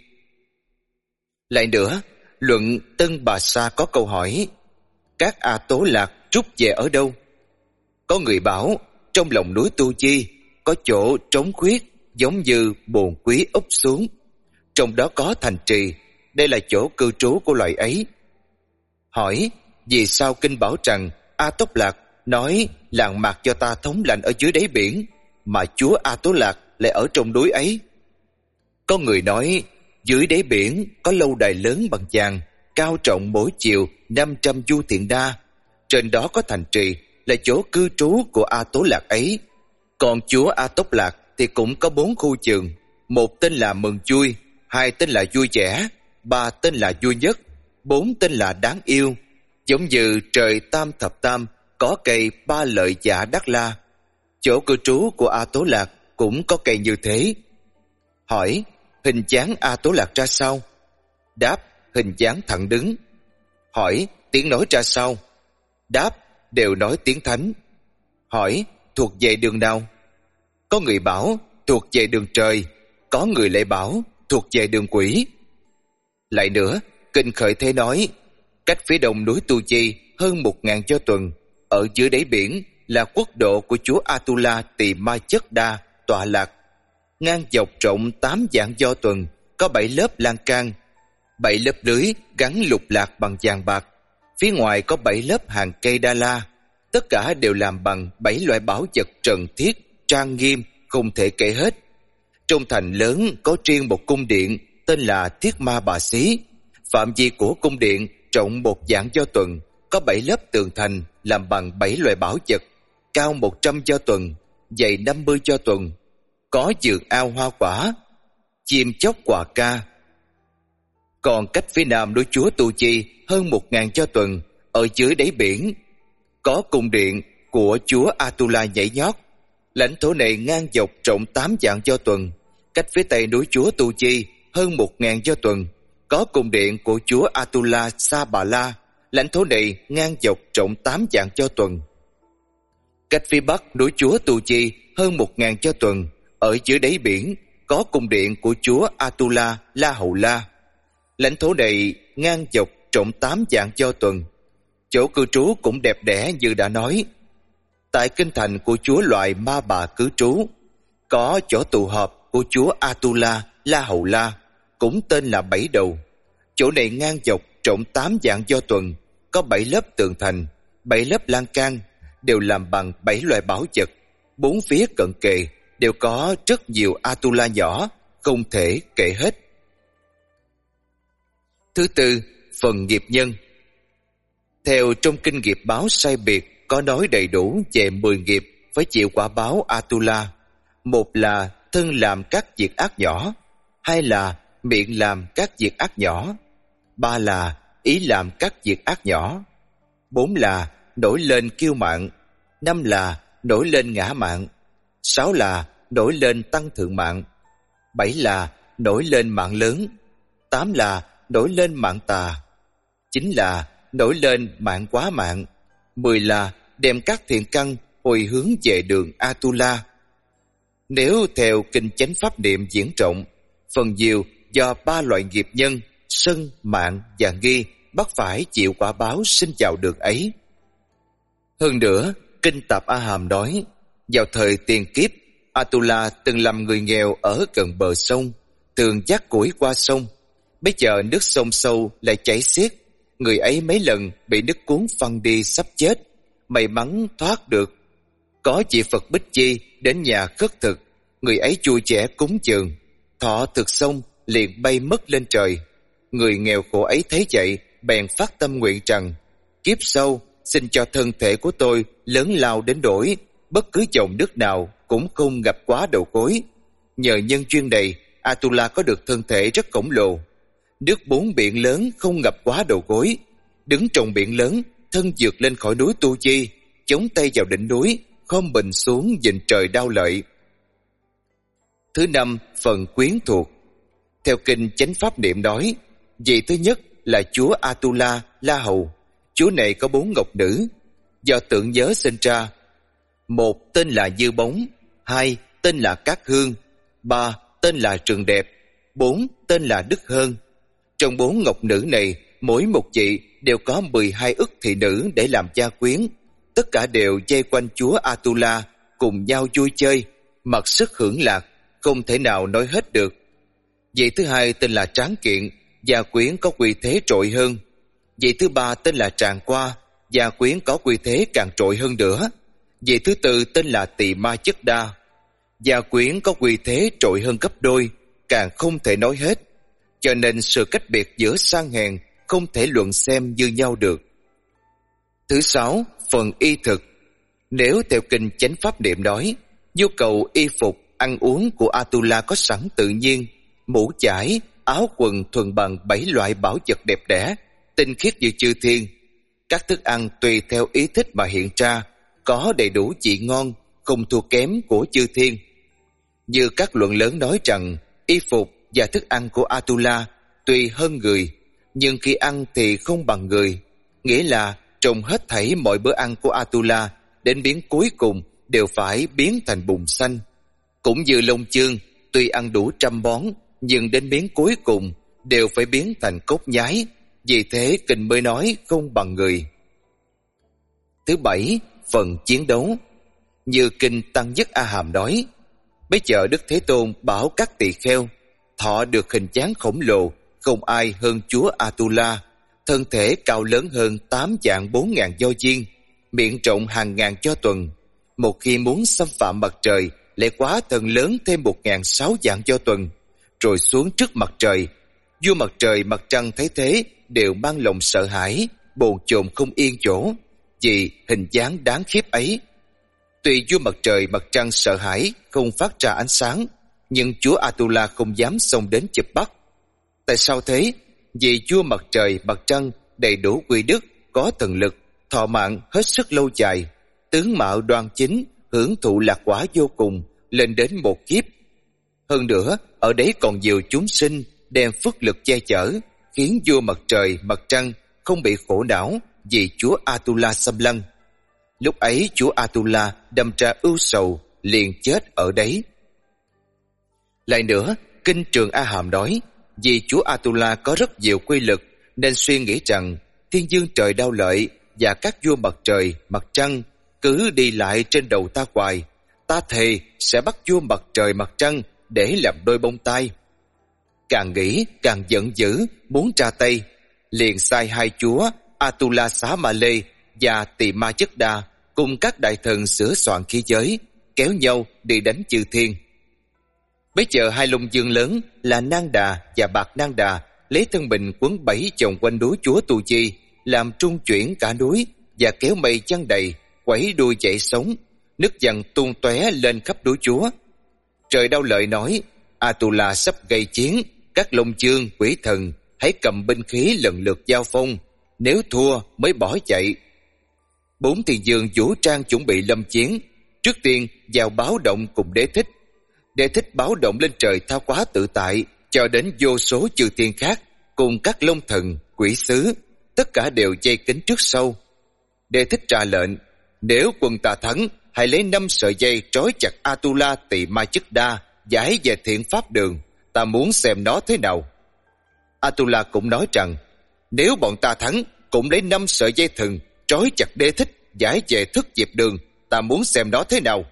Lại nữa, luận Tân Bà Sa có câu hỏi, các A Tố Lạc rút về ở đâu? Có người bảo trong lòng núi Tu Chi có chỗ trống khuyết giống như bồn quý úp xuống, trong đó có thành trì, đây là chỗ cư trú của loài ấy. Hỏi vì sao kinh bảo rằng A Tốc Lạc nói làng mạc cho ta thống lãnh ở dưới đáy biển, mà chúa A Tố Lạc lại ở trong núi ấy? Có người nói dưới đáy biển có lâu đài lớn bằng vàng, cao trọng mỗi chiều năm trăm du thiện đa. Trên đó có thành trì là chỗ cư trú của A Tố Lạc ấy. Còn chúa A Tốc Lạc thì cũng có bốn khu chừng. Một tên là Mừng Vui, hai tên là Vui Vẻ, ba tên là Vui Nhất, bốn tên là Đáng Yêu. Giống như trời Tam Thập Tam có cây Ba Lợi Dạ Đắc La. Chỗ cư trú của A Tố Lạc cũng có cây như thế. Hỏi, hình dáng A Tố Lạc ra sao? Đáp, hình dáng thẳng đứng. Hỏi, tiếng nói ra sao? Đáp, đều nói tiếng Thánh. Hỏi, thuộc về đường nào? Có người bảo thuộc về đường trời, có người lại bảo thuộc về đường quỷ. Lại nữa, Kinh Khởi Thế nói, cách phía đông núi Tu Chi hơn một ngàn do tuần, ở dưới đáy biển là quốc độ của chúa Atula Tỳ Ma Chất Đa tọa lạc. Ngang dọc rộng tám vạn do tuần, có bảy lớp lan can, bảy lớp lưới gắn lục lạc bằng vàng bạc. Phía ngoài có bảy lớp hàng cây đa la, tất cả đều làm bằng bảy loại bảo vật trần thiết, trang nghiêm, không thể kể hết. Trong thành lớn có riêng một cung điện tên là Thiết Ma Bà Xí. Phạm vi của cung điện rộng một vạn do tuần, có bảy lớp tường thành làm bằng bảy loại bảo vật, cao một trăm do tuần, dày năm mươi do tuần. Có vườn ao hoa quả, chim chóc quà ca. Còn cách phía nam núi chúa Tu Chi hơn một ngàn do tuần, ở dưới đáy biển có cung điện của chúa Atula nhảy nhót. Lãnh thổ này ngang dọc rộng tám vạn do tuần. Cách phía tây núi chúa Tu Chi hơn một ngàn do tuần, có cung điện của chúa Atula Sa Bà La. Lãnh thổ này ngang dọc rộng tám vạn do tuần. Cách phía bắc núi chúa Tu Chi hơn một ngàn do tuần, ở dưới đáy biển có cung điện của chúa Atula La Hầu La. Lãnh thổ này ngang dọc rộng tám vạn do tuần. Chỗ cư trú cũng đẹp đẽ như đã nói. Tại kinh thành của chúa loại Ma Bà cư trú, có chỗ tụ họp của chúa Atula La Hầu La, cũng tên là Bảy Đầu. Chỗ này ngang dọc rộng tám vạn do tuần, có bảy lớp tường thành, bảy lớp lan can, đều làm bằng bảy loại bảo vật. Bốn phía cận kề đều có rất nhiều Atula nhỏ, không thể kể hết. Thứ tư, phần nghiệp nhân. Theo trong kinh nghiệp báo sai biệt có nói đầy đủ về mười nghiệp phải chịu quả báo Atula. Một là thân làm các việc ác nhỏ, hai là miệng làm các việc ác nhỏ, ba là ý làm các việc ác nhỏ, bốn là nổi lên kiêu mạn, năm là nổi lên ngã mạn, sáu là nổi lên tăng thượng mạn, bảy là nổi lên mạng lớn, tám là nổi lên mạng tà, chín là nổi lên mạng quá mạng, mười là đem các thiện căn hồi hướng về đường Atula. Nếu theo kinh chánh pháp niệm diễn trọng, phần nhiều do ba loại nghiệp nhân sân, mạng và nghi bắt phải chịu quả báo sinh vào đường ấy. Hơn nữa, kinh Tạp A Hàm nói, vào thời tiền kiếp, Atula từng làm người nghèo ở gần bờ sông, thường vác củi qua sông. Bây giờ nước sông sâu lại chảy xiết, người ấy mấy lần bị nước cuốn phăng đi sắp chết, may mắn thoát được. Có vị Phật Bích Chi đến nhà khất thực, người ấy vui vẻ cúng dường, thọ thực xong liền bay mất lên trời. Người nghèo khổ ấy thấy vậy bèn phát tâm nguyện rằng, kiếp sau xin cho thân thể của tôi lớn lao đến nỗi bất cứ dòng nước nào cũng không gặp quá đầu gối. Nhờ nhân duyên này, Atula có được thân thể rất khổng lồ. Nước bốn biển lớn không ngập quá đầu gối. Đứng trong biển lớn, thân vượt lên khỏi núi Tu Chi, chống tay vào đỉnh núi, khom bình xuống nhìn trời đau lợi. Thứ năm, phần quyến thuộc. Theo kinh chánh pháp niệm nói, vị thứ nhất là chúa Atula La Hầu. Chúa này có bốn ngọc nữ, do tượng nhớ sinh ra. Một tên là Dư Bóng, hai tên là Cát Hương, ba tên là Trường Đẹp, bốn tên là Đức Hơn. Trong bốn ngọc nữ này, mỗi một vị đều có mười hai ức thị nữ để làm gia quyến. Tất cả đều dây quanh chúa Atula cùng nhau vui chơi, mặc sức hưởng lạc, không thể nào nói hết được. Vị thứ hai tên là Tráng Kiện, gia quyến có uy thế trội hơn. Vị thứ ba tên là Tràng Qua, gia quyến có uy thế càng trội hơn nữa. Vị thứ tư tên là Tỳ Ma Chất Đa, gia quyến có uy thế trội hơn gấp đôi, càng không thể nói hết. Cho nên sự cách biệt giữa sang hèn không thể luận xem như nhau được. Thứ sáu, phần y thực. Nếu theo kinh Chánh Pháp Niệm nói, nhu cầu y phục, ăn uống của Atula có sẵn tự nhiên, mũ chải, áo quần thuần bằng bảy loại bảo vật đẹp đẽ, tinh khiết như chư thiên. Các thức ăn tùy theo ý thích mà hiện ra, có đầy đủ vị ngon, không thua kém của chư thiên. Như các luận lớn nói rằng, y phục và thức ăn của Atula tuy hơn người, nhưng khi ăn thì không bằng người. Nghĩa là trong hết thảy mọi bữa ăn của Atula, đến miếng cuối cùng đều phải biến thành bùn xanh. Cũng như Long Chương, tuy ăn đủ trăm món, nhưng đến miếng cuối cùng đều phải biến thành cốt nhái. Vì thế kinh mới nói không bằng người. Thứ bảy, phần chiến đấu. Như kinh Tăng Nhất A Hàm nói, bây giờ Đức Thế Tôn bảo các tỳ kheo, thọ được hình dáng khổng lồ, không ai hơn Chúa Atula, thân thể cao lớn hơn tám vạn bốn ngàn do viên, miệng rộng hàng ngàn do tuần. Một khi muốn xâm phạm mặt trời, lại quá thân lớn thêm một ngàn sáu vạn do tuần, rồi xuống trước mặt trời. Vua mặt trời mặt trăng thấy thế đều mang lòng sợ hãi, bồn chồn không yên chỗ, vì hình dáng đáng khiếp ấy. Tuy vua mặt trời mặt trăng sợ hãi không phát ra ánh sáng, nhưng chúa Atula không dám xông đến chụp bắt. Tại sao thế? Vì vua mặt trời mặt trăng đầy đủ quy đức, có thần lực, thọ mạng hết sức lâu dài, tướng mạo đoan chính, hưởng thụ lạc quả vô cùng, lên đến một kiếp. Hơn nữa, ở đấy còn nhiều chúng sinh đem phước lực che chở, khiến vua mặt trời mặt trăng không bị khổ não vì chúa Atula xâm lăng. Lúc ấy chúa Atula đâm ra ưu sầu, liền chết ở đấy. Lại nữa, kinh Trường A Hàm nói, vì chúa Atula có rất nhiều quy lực, nên suy nghĩ rằng thiên dương trời đao lợi và các vua mặt trời mặt trăng cứ đi lại trên đầu ta hoài. Ta thề sẽ bắt vua mặt trời mặt trăng để làm đôi bông tai. Càng nghĩ càng giận dữ, muốn ra tay, liền sai hai chúa Atula Xá Ma Lê và Tỳ Ma Chất Đa cùng các đại thần sửa soạn khí giới, kéo nhau đi đánh chư thiên. Bấy giờ hai Long Dương lớn là Nang Đà và Bạc Nang Đà lấy thân mình quấn bảy vòng quanh núi chúa Tu Chi, làm trung chuyển cả núi và kéo mây chăn đầy, quẩy đuôi chạy sống, nước dần tuôn tóe lên khắp núi chúa. Trời đau lợi nói, Atula sắp gây chiến, các Long Dương quỷ thần hãy cầm binh khí lần lượt giao phong, nếu thua mới bỏ chạy. Bốn thiên dương vũ trang chuẩn bị lâm chiến, trước tiên vào báo động cùng Đế Thích. Đế Thích báo động lên trời thao quá tự tại, cho đến vô số chư thiên khác cùng các long thần, quỷ sứ, tất cả đều dây kính trước sau. Đế Thích ra lệnh, nếu quân ta thắng, hãy lấy năm sợi dây trói chặt Atula Tỳ Ma Chất Đa, giải về thiện pháp đường, ta muốn xem nó thế nào. Atula cũng nói rằng, nếu bọn ta thắng, cũng lấy năm sợi dây thừng trói chặt Đế Thích, giải về thức diệp đường, ta muốn xem nó thế nào.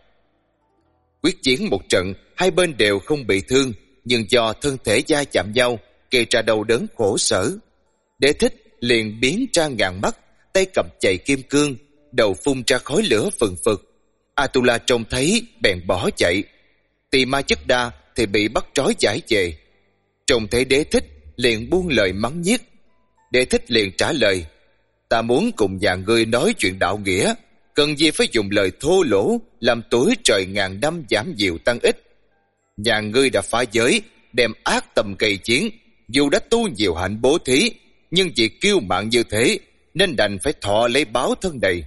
Quyết chiến một trận, hai bên đều không bị thương, nhưng do thân thể va chạm nhau, gây ra đau đớn khổ sở. Đế Thích liền biến ra ngàn mắt, tay cầm chày kim cương, đầu phun ra khói lửa phừng phực. Atula trông thấy bèn bỏ chạy. Tỳ Ma Chất Đa thì bị bắt trói giải về. Trông thấy Đế Thích liền buông lời mắng nhiếc. Đế Thích liền trả lời, ta muốn cùng nhà ngươi nói chuyện đạo nghĩa, cần gì phải dùng lời thô lỗ làm tuổi trời ngàn năm giảm nhiều tăng ít. Nhà ngươi đã phá giới, đem ác tầm gây chiến, dù đã tu nhiều hạnh bố thí, nhưng vì kiêu mạn như thế nên đành phải thọ lấy báo thân này.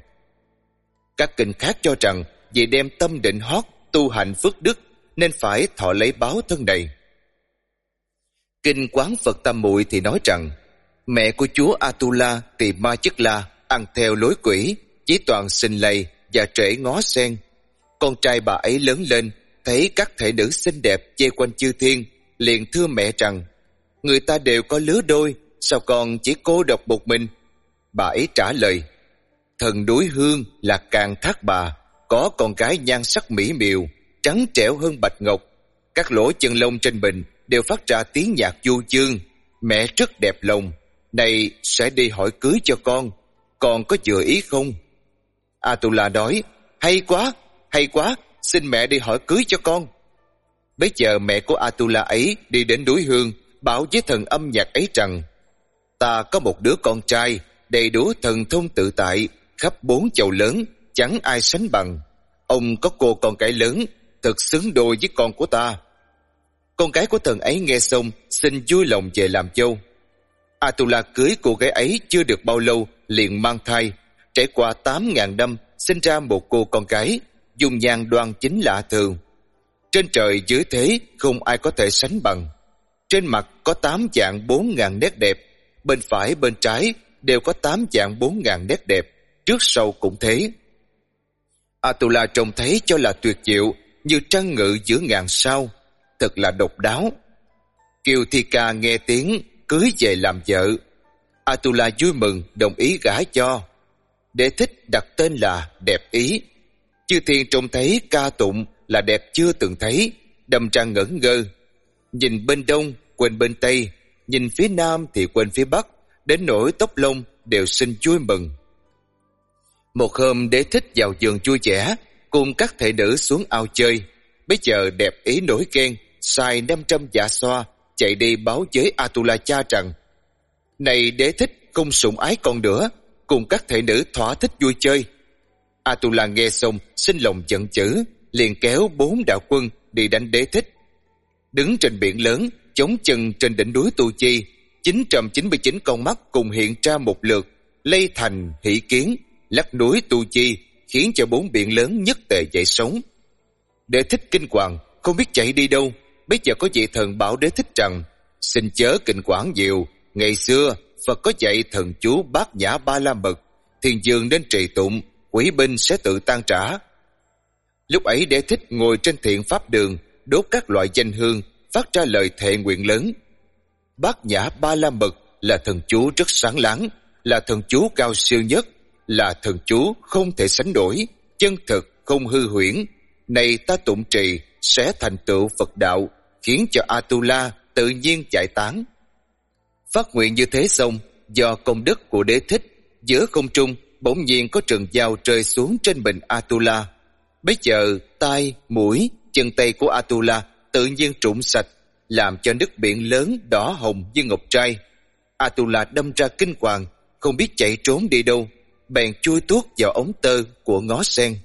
Các kinh khác cho rằng vì đem tâm định hót tu hành phước đức nên phải thọ lấy báo thân này. Kinh Quán Phật Tam Muội thì nói rằng mẹ của chúa Atula Tỳ Ma Chất La ăn theo lối quỷ, chỉ toàn sinh lầy và trễ ngó sen. Con trai bà ấy lớn lên, thấy các thể nữ xinh đẹp dây quanh chư thiên, liền thưa mẹ rằng, người ta đều có lứa đôi, sao con chỉ cô độc một mình? Bà ấy trả lời, thần núi Hương là Càn Thác Bà, có con gái nhan sắc mỹ miều, trắng trẻo hơn bạch ngọc, các lỗ chân lông trên mình đều phát ra tiếng nhạc du dương, mẹ rất đẹp lòng, này sẽ đi hỏi cưới cho con, con có vừa ý không? Atula nói, hay quá, hay quá, xin mẹ đi hỏi cưới cho con. Bấy giờ mẹ của Atula ấy đi đến núi Hương, bảo với thần âm nhạc ấy rằng, Ta có một đứa con trai đầy đủ thần thông tự tại, khắp bốn châu lớn, chẳng ai sánh bằng. Ông có cô con gái lớn, thật xứng đôi với con của ta. Con gái của thần ấy nghe xong, xin vui lòng về làm dâu. Atula cưới cô gái ấy chưa được bao lâu liền mang thai, trải qua tám ngàn năm sinh ra một cô con gái, dung nhan đoan chính lạ thường. Trên trời dưới thế không ai có thể sánh bằng. Trên mặt có tám dạng bốn ngàn nét đẹp, bên phải bên trái đều có tám dạng bốn ngàn nét đẹp, trước sau cũng thế. Atula trông thấy cho là tuyệt diệu, như trăng ngự giữa ngàn sao, thật là độc đáo. Kiều Thi Ca nghe tiếng cưới về làm vợ. Atula vui mừng đồng ý gả cho. Đế thích đặt tên là Đẹp Ý. Chư thiên trông thấy ca tụng là đẹp chưa từng thấy, đâm ra ngẩn ngơ. Nhìn bên đông quên bên tây, nhìn phía nam thì quên phía bắc, đến nỗi tóc lông đều xin vui mừng. Một hôm Đế thích vào vườn vui vẻ, cùng các thị nữ xuống ao chơi. Bây giờ Đẹp Ý nổi ghen, sai năm trăm dạ xoa chạy đi báo với Atula cha rằng: này Đế thích không sủng ái con nữa, cùng các thị nữ thỏa thích vui chơi. Atula nghe xong sinh lòng giận dữ, liền kéo bốn đạo quân đi đánh Đế thích. Đứng trên biển lớn, chống chân trên đỉnh núi Tu Chi, chín trăm chín mươi chín con mắt cùng hiện ra một lượt, lây thành hỷ kiến, lắc núi Tu Chi, khiến cho bốn biển lớn nhất tề dậy sóng. Đế thích kinh hoàng, không biết chạy đi đâu. Bây giờ có vị thần bảo Đế thích rằng: xin chớ kinh quản nhiều, ngày xưa Phật có dạy thần chú Bát Nhã Ba La Mật, thiên dương nên trì tụng, quỷ binh sẽ tự tan trả. Lúc ấy Đế thích ngồi trên thiện pháp đường, đốt các loại danh hương, phát ra lời thệ nguyện lớn. Bát Nhã Ba La Mật là thần chú rất sáng láng, là thần chú cao siêu nhất, là thần chú không thể sánh đổi, chân thực không hư huyễn. Này ta tụng trì sẽ thành tựu Phật đạo, khiến cho Atula tự nhiên giải tán. Phát nguyện như thế xong, do công đức của Đế thích, giữa không trung bỗng nhiên có trần dao rơi xuống trên mình Atula. Bây giờ tai, mũi, chân tay của Atula tự nhiên trụng sạch, làm cho nước biển lớn đỏ hồng như ngọc trai. Atula đâm ra kinh hoàng, không biết chạy trốn đi đâu, bèn chui tuốt vào ống tơ của ngó sen.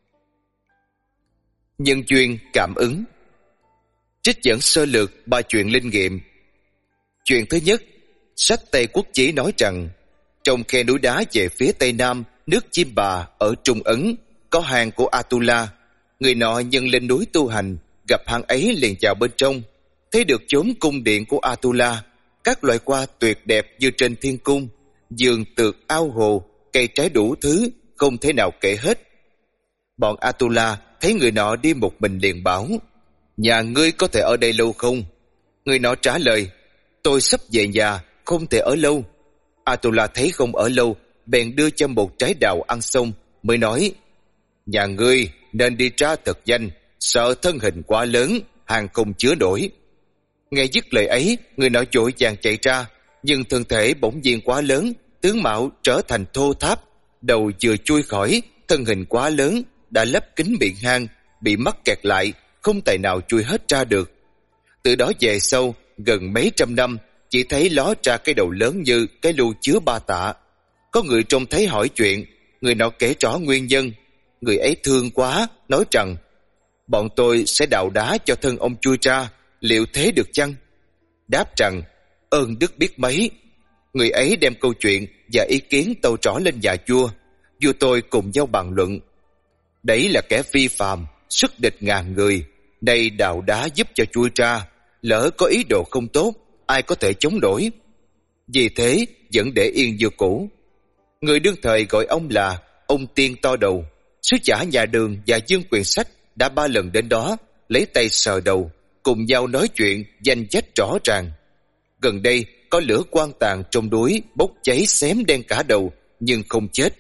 Nhân duyên cảm ứng. Trích dẫn sơ lược ba chuyện linh nghiệm. Chuyện thứ nhất, sách Tây Quốc Chí nói rằng, trong khe núi đá về phía tây nam nước Chim Bà ở Trung Ấn có hang của Atula. Người nọ nhân lên núi tu hành, gặp hang ấy liền vào bên trong, thấy được chốn cung điện của Atula, các loại hoa tuyệt đẹp như trên thiên cung, giường tược ao hồ, cây trái đủ thứ, không thể nào kể hết. Bọn Atula thấy người nọ đi một mình liền bảo: nhà ngươi có thể ở đây lâu không? Người nọ trả lời: tôi sắp về nhà, không thể ở lâu. Atula thấy không ở lâu, bèn đưa cho một trái đào ăn xong, mới nói: nhà ngươi nên đi ra thật danh, sợ thân hình quá lớn, hàng không chứa nổi. Nghe dứt lời ấy, người nọ vội vàng chạy ra, nhưng thân thể bỗng nhiên quá lớn, tướng mạo trở thành thô tháp, đầu vừa chui khỏi, thân hình quá lớn đã lấp kín miệng hang, bị mắc kẹt lại, không tài nào chui hết ra được. Từ đó về sau, gần mấy trăm năm, chỉ thấy ló ra cái đầu lớn như cái lu chứa ba tạ. Có người trông thấy hỏi chuyện, người nọ kể rõ nguyên nhân. Người ấy thương quá, nói rằng: bọn tôi sẽ đào đá cho thân ông chui ra, liệu thế được chăng? Đáp rằng: ơn đức biết mấy. Người ấy đem câu chuyện và ý kiến tâu rõ lên nhà vua. Vua tôi cùng nhau bàn luận: đấy là kẻ phi phàm, sức địch ngàn người, nay đào đá giúp cho chui ra, lỡ có ý đồ không tốt, ai có thể chống đối? Vì thế vẫn để yên như cũ. Người đương thời gọi ông là ông Tiên To Đầu. Sứ giả nhà Đường và Dương Quyền Sách đã ba lần đến đó, lấy tay sờ đầu, cùng nhau nói chuyện danh sách rõ ràng. Gần đây có lửa quan tàn trong núi bốc cháy xém đen cả đầu, nhưng không chết.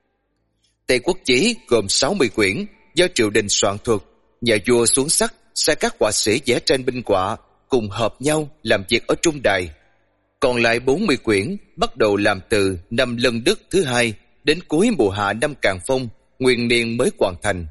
Tây Quốc Chí gồm sáu mươi quyển, do triều đình soạn thuật. Nhà vua xuống sắc, sai các họa sĩ vẽ tranh binh họa, cùng hợp nhau làm việc ở trung đài. Còn lại bốn mươi quyển bắt đầu làm từ năm Lân Đức thứ hai đến cuối mùa hạ năm Càn Phong, nguyên niên mới hoàn thành.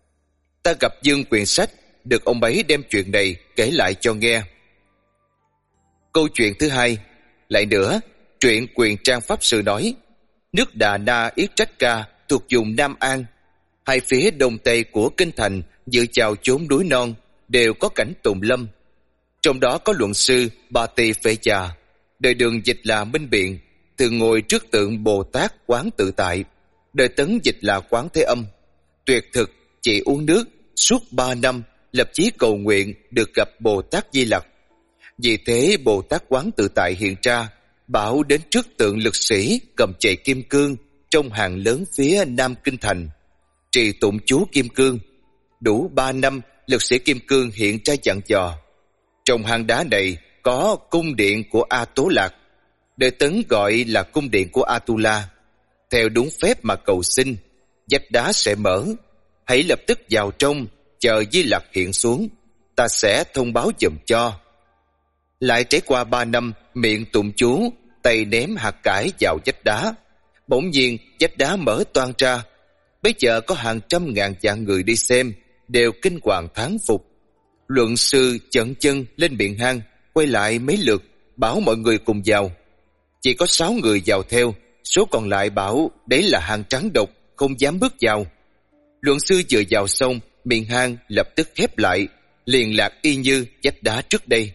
Ta gặp Dương Quyền Sách, được ông ấy đem chuyện này kể lại cho nghe. Câu chuyện thứ hai. Lại nữa, Truyện Quyền Trang Pháp Sư nói, nước Đà Na Yết Trách Ca thuộc vùng Nam An, hai phía đông tây của kinh thành dựa vào chốn núi non đều có cảnh tùng lâm. Trong đó có luận sư Ba Tỳ Phệ Trà, đời Đường dịch là Minh Biện, thường ngồi trước tượng Bồ Tát Quán Tự Tại, đời Tấn dịch là Quán Thế Âm. Tuyệt thực chỉ uống nước suốt ba năm, lập chí cầu nguyện được gặp Bồ Tát Di Lặc. Vì thế Bồ Tát Quán Tự Tại hiện ra, bảo đến trước tượng lực sĩ cầm chày kim cương trong hàng lớn phía nam kinh thành, trì tụng chú kim cương. Đủ ba năm, lực sĩ kim cương hiện ra dặn dò: trong hang đá này có cung điện của A Tố Lạc, đời Tấn gọi là cung điện của Atula. Theo đúng phép mà cầu xin, vách đá sẽ mở, hãy lập tức vào trong, chờ Di Lặc hiện xuống, ta sẽ thông báo giùm cho. Lại trải qua ba năm, miệng tụng chú, tay ném hạt cải vào vách đá, bỗng nhiên vách đá mở toang ra. Bây giờ có hàng trăm ngàn vạn người đi xem, đều kinh hoàng thán phục. Luận sư chận chân lên miệng hang, quay lại mấy lượt, bảo mọi người cùng vào. Chỉ có sáu người vào theo, số còn lại bảo đấy là hang trắng độc, không dám bước vào. Luận sư vừa vào xong, miệng hang lập tức khép lại, liền lạc y như vách đá trước đây.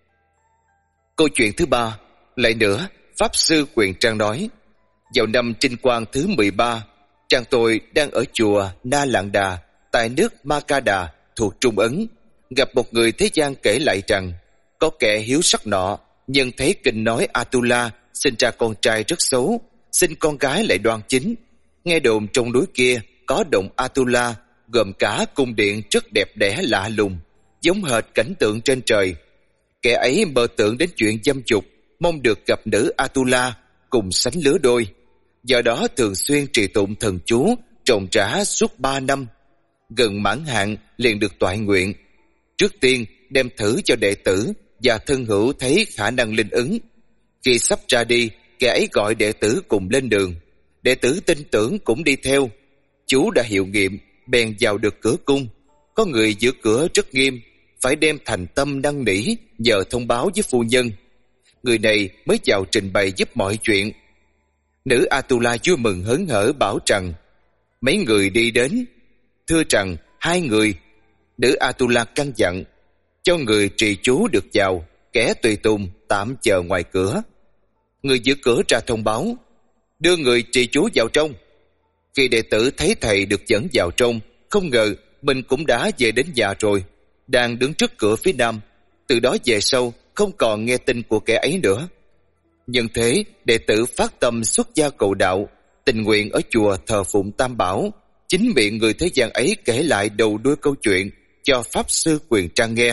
Câu chuyện thứ ba. Lại nữa, Pháp Sư Quyền Trang nói, vào năm Trinh Quang thứ mười ba, chàng tôi đang ở chùa Na Lạng Đà tại nước Ma Ca Đà thuộc Trung Ấn, gặp một người thế gian kể lại rằng có kẻ hiếu sắc nọ nhận thấy kinh nói Atula sinh ra con trai rất xấu, sinh con gái lại đoan chính. Nghe đồn trong núi kia có động Atula, gồm cả cung điện rất đẹp đẽ lạ lùng, giống hệt cảnh tượng trên trời. Kẻ ấy mơ tưởng đến chuyện dâm dục, mong được gặp nữ Atula cùng sánh lứa đôi, do đó thường xuyên trì tụng thần chú trồng rã suốt ba năm. Gần mãn hạn liền được toại nguyện. Trước tiên đem thử cho đệ tử và thân hữu thấy khả năng linh ứng. Khi sắp ra đi, kẻ ấy gọi đệ tử cùng lên đường. Đệ tử tin tưởng cũng đi theo. Chú đã hiệu nghiệm, bèn vào được cửa cung. Có người giữ cửa rất nghiêm, phải đem thành tâm năn nỉ nhờ thông báo với phu nhân. Người này mới vào trình bày giúp mọi chuyện. Nữ Atula vui mừng hớn hở bảo rằng mấy người đi đến. Thưa rằng hai người. Nữ Atula căn dặn cho người trì chú được vào, kẻ tùy tùng tạm chờ ngoài cửa. Người giữ cửa ra thông báo, đưa người trì chú vào trong. Khi đệ tử thấy thầy được dẫn vào trong, không ngờ mình cũng đã về đến nhà rồi, đang đứng trước cửa phía nam. Từ đó về sau không còn nghe tin của kẻ ấy nữa. Nhân thế, đệ tử phát tâm xuất gia cầu đạo, tình nguyện ở chùa thờ phụng Tam Bảo. Chính miệng người thế gian ấy kể lại đầu đuôi câu chuyện cho Pháp Sư Quyền Trang nghe.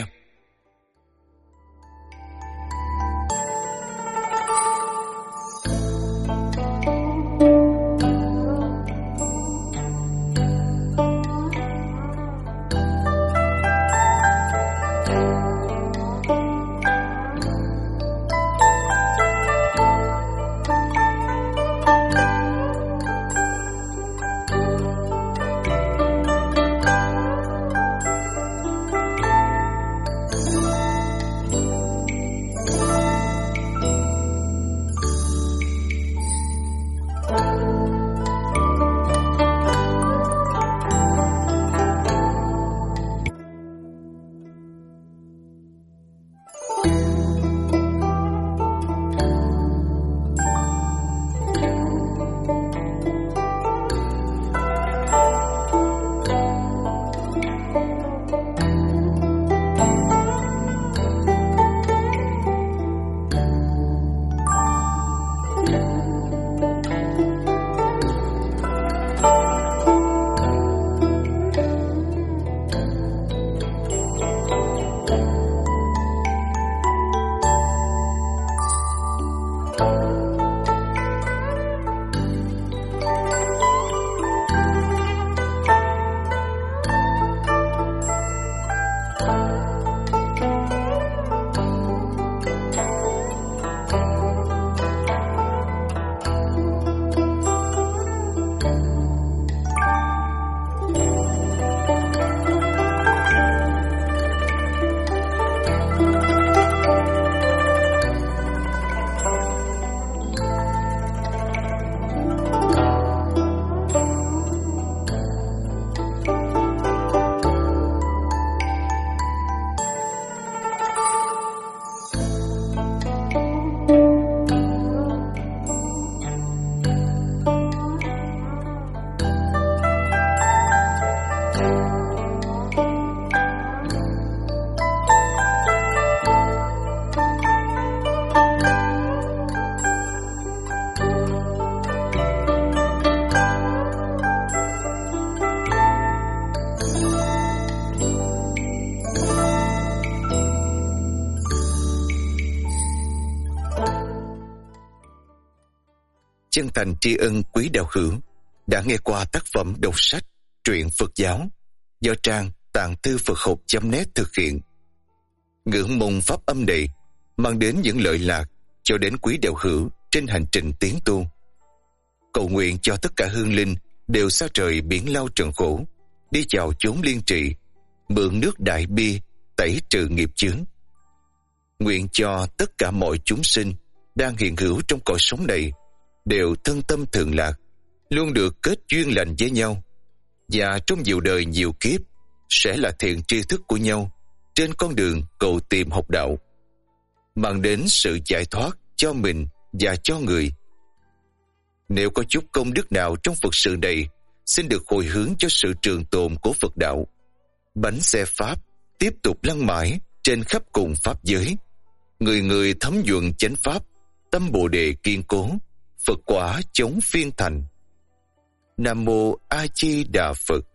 Chân thành tri ân quý đạo hữu đã nghe qua tác phẩm đọc sách truyện Phật giáo do trang tạng thư Phật học chấm net thực hiện. Ngưỡng mong pháp âm này mang đến những lợi lạc cho đến quý đạo hữu trên hành trình tiến tu. Cầu nguyện cho tất cả hương linh đều xa trời biển lao trần khổ, đi vào chốn liên trị, mượn nước đại bi tẩy trừ nghiệp chướng. Nguyện cho tất cả mọi chúng sinh đang hiện hữu trong cõi sống này đều thân tâm thường lạc, luôn được kết duyên lành với nhau, và trong nhiều đời nhiều kiếp sẽ là thiện tri thức của nhau trên con đường cầu tìm học đạo, mang đến sự giải thoát cho mình và cho người. Nếu có chút công đức nào trong Phật sự này, xin được hồi hướng cho sự trường tồn của Phật đạo. Bánh xe Pháp tiếp tục lăn mãi trên khắp cùng Pháp giới. Người người thấm nhuận chánh Pháp, tâm Bồ Đề kiên cố, Phật quả chống phiên thành. Nam Mô A Di Đà Phật.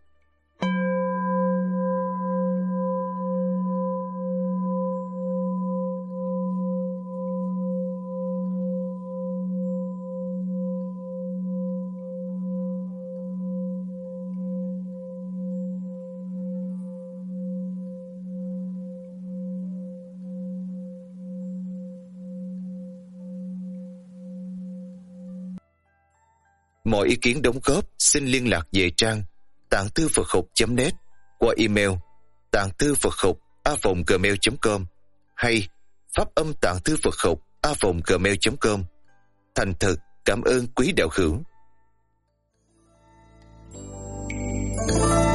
Mọi ý kiến đóng góp xin liên lạc về trang tạng thư Phật học chấm net qua email tạng thư Phật học a vòng gmail chấm com hay pháp âm tạng thư Phật học a vòng gmail chấm com. Thành thật cảm ơn quý đạo hữu.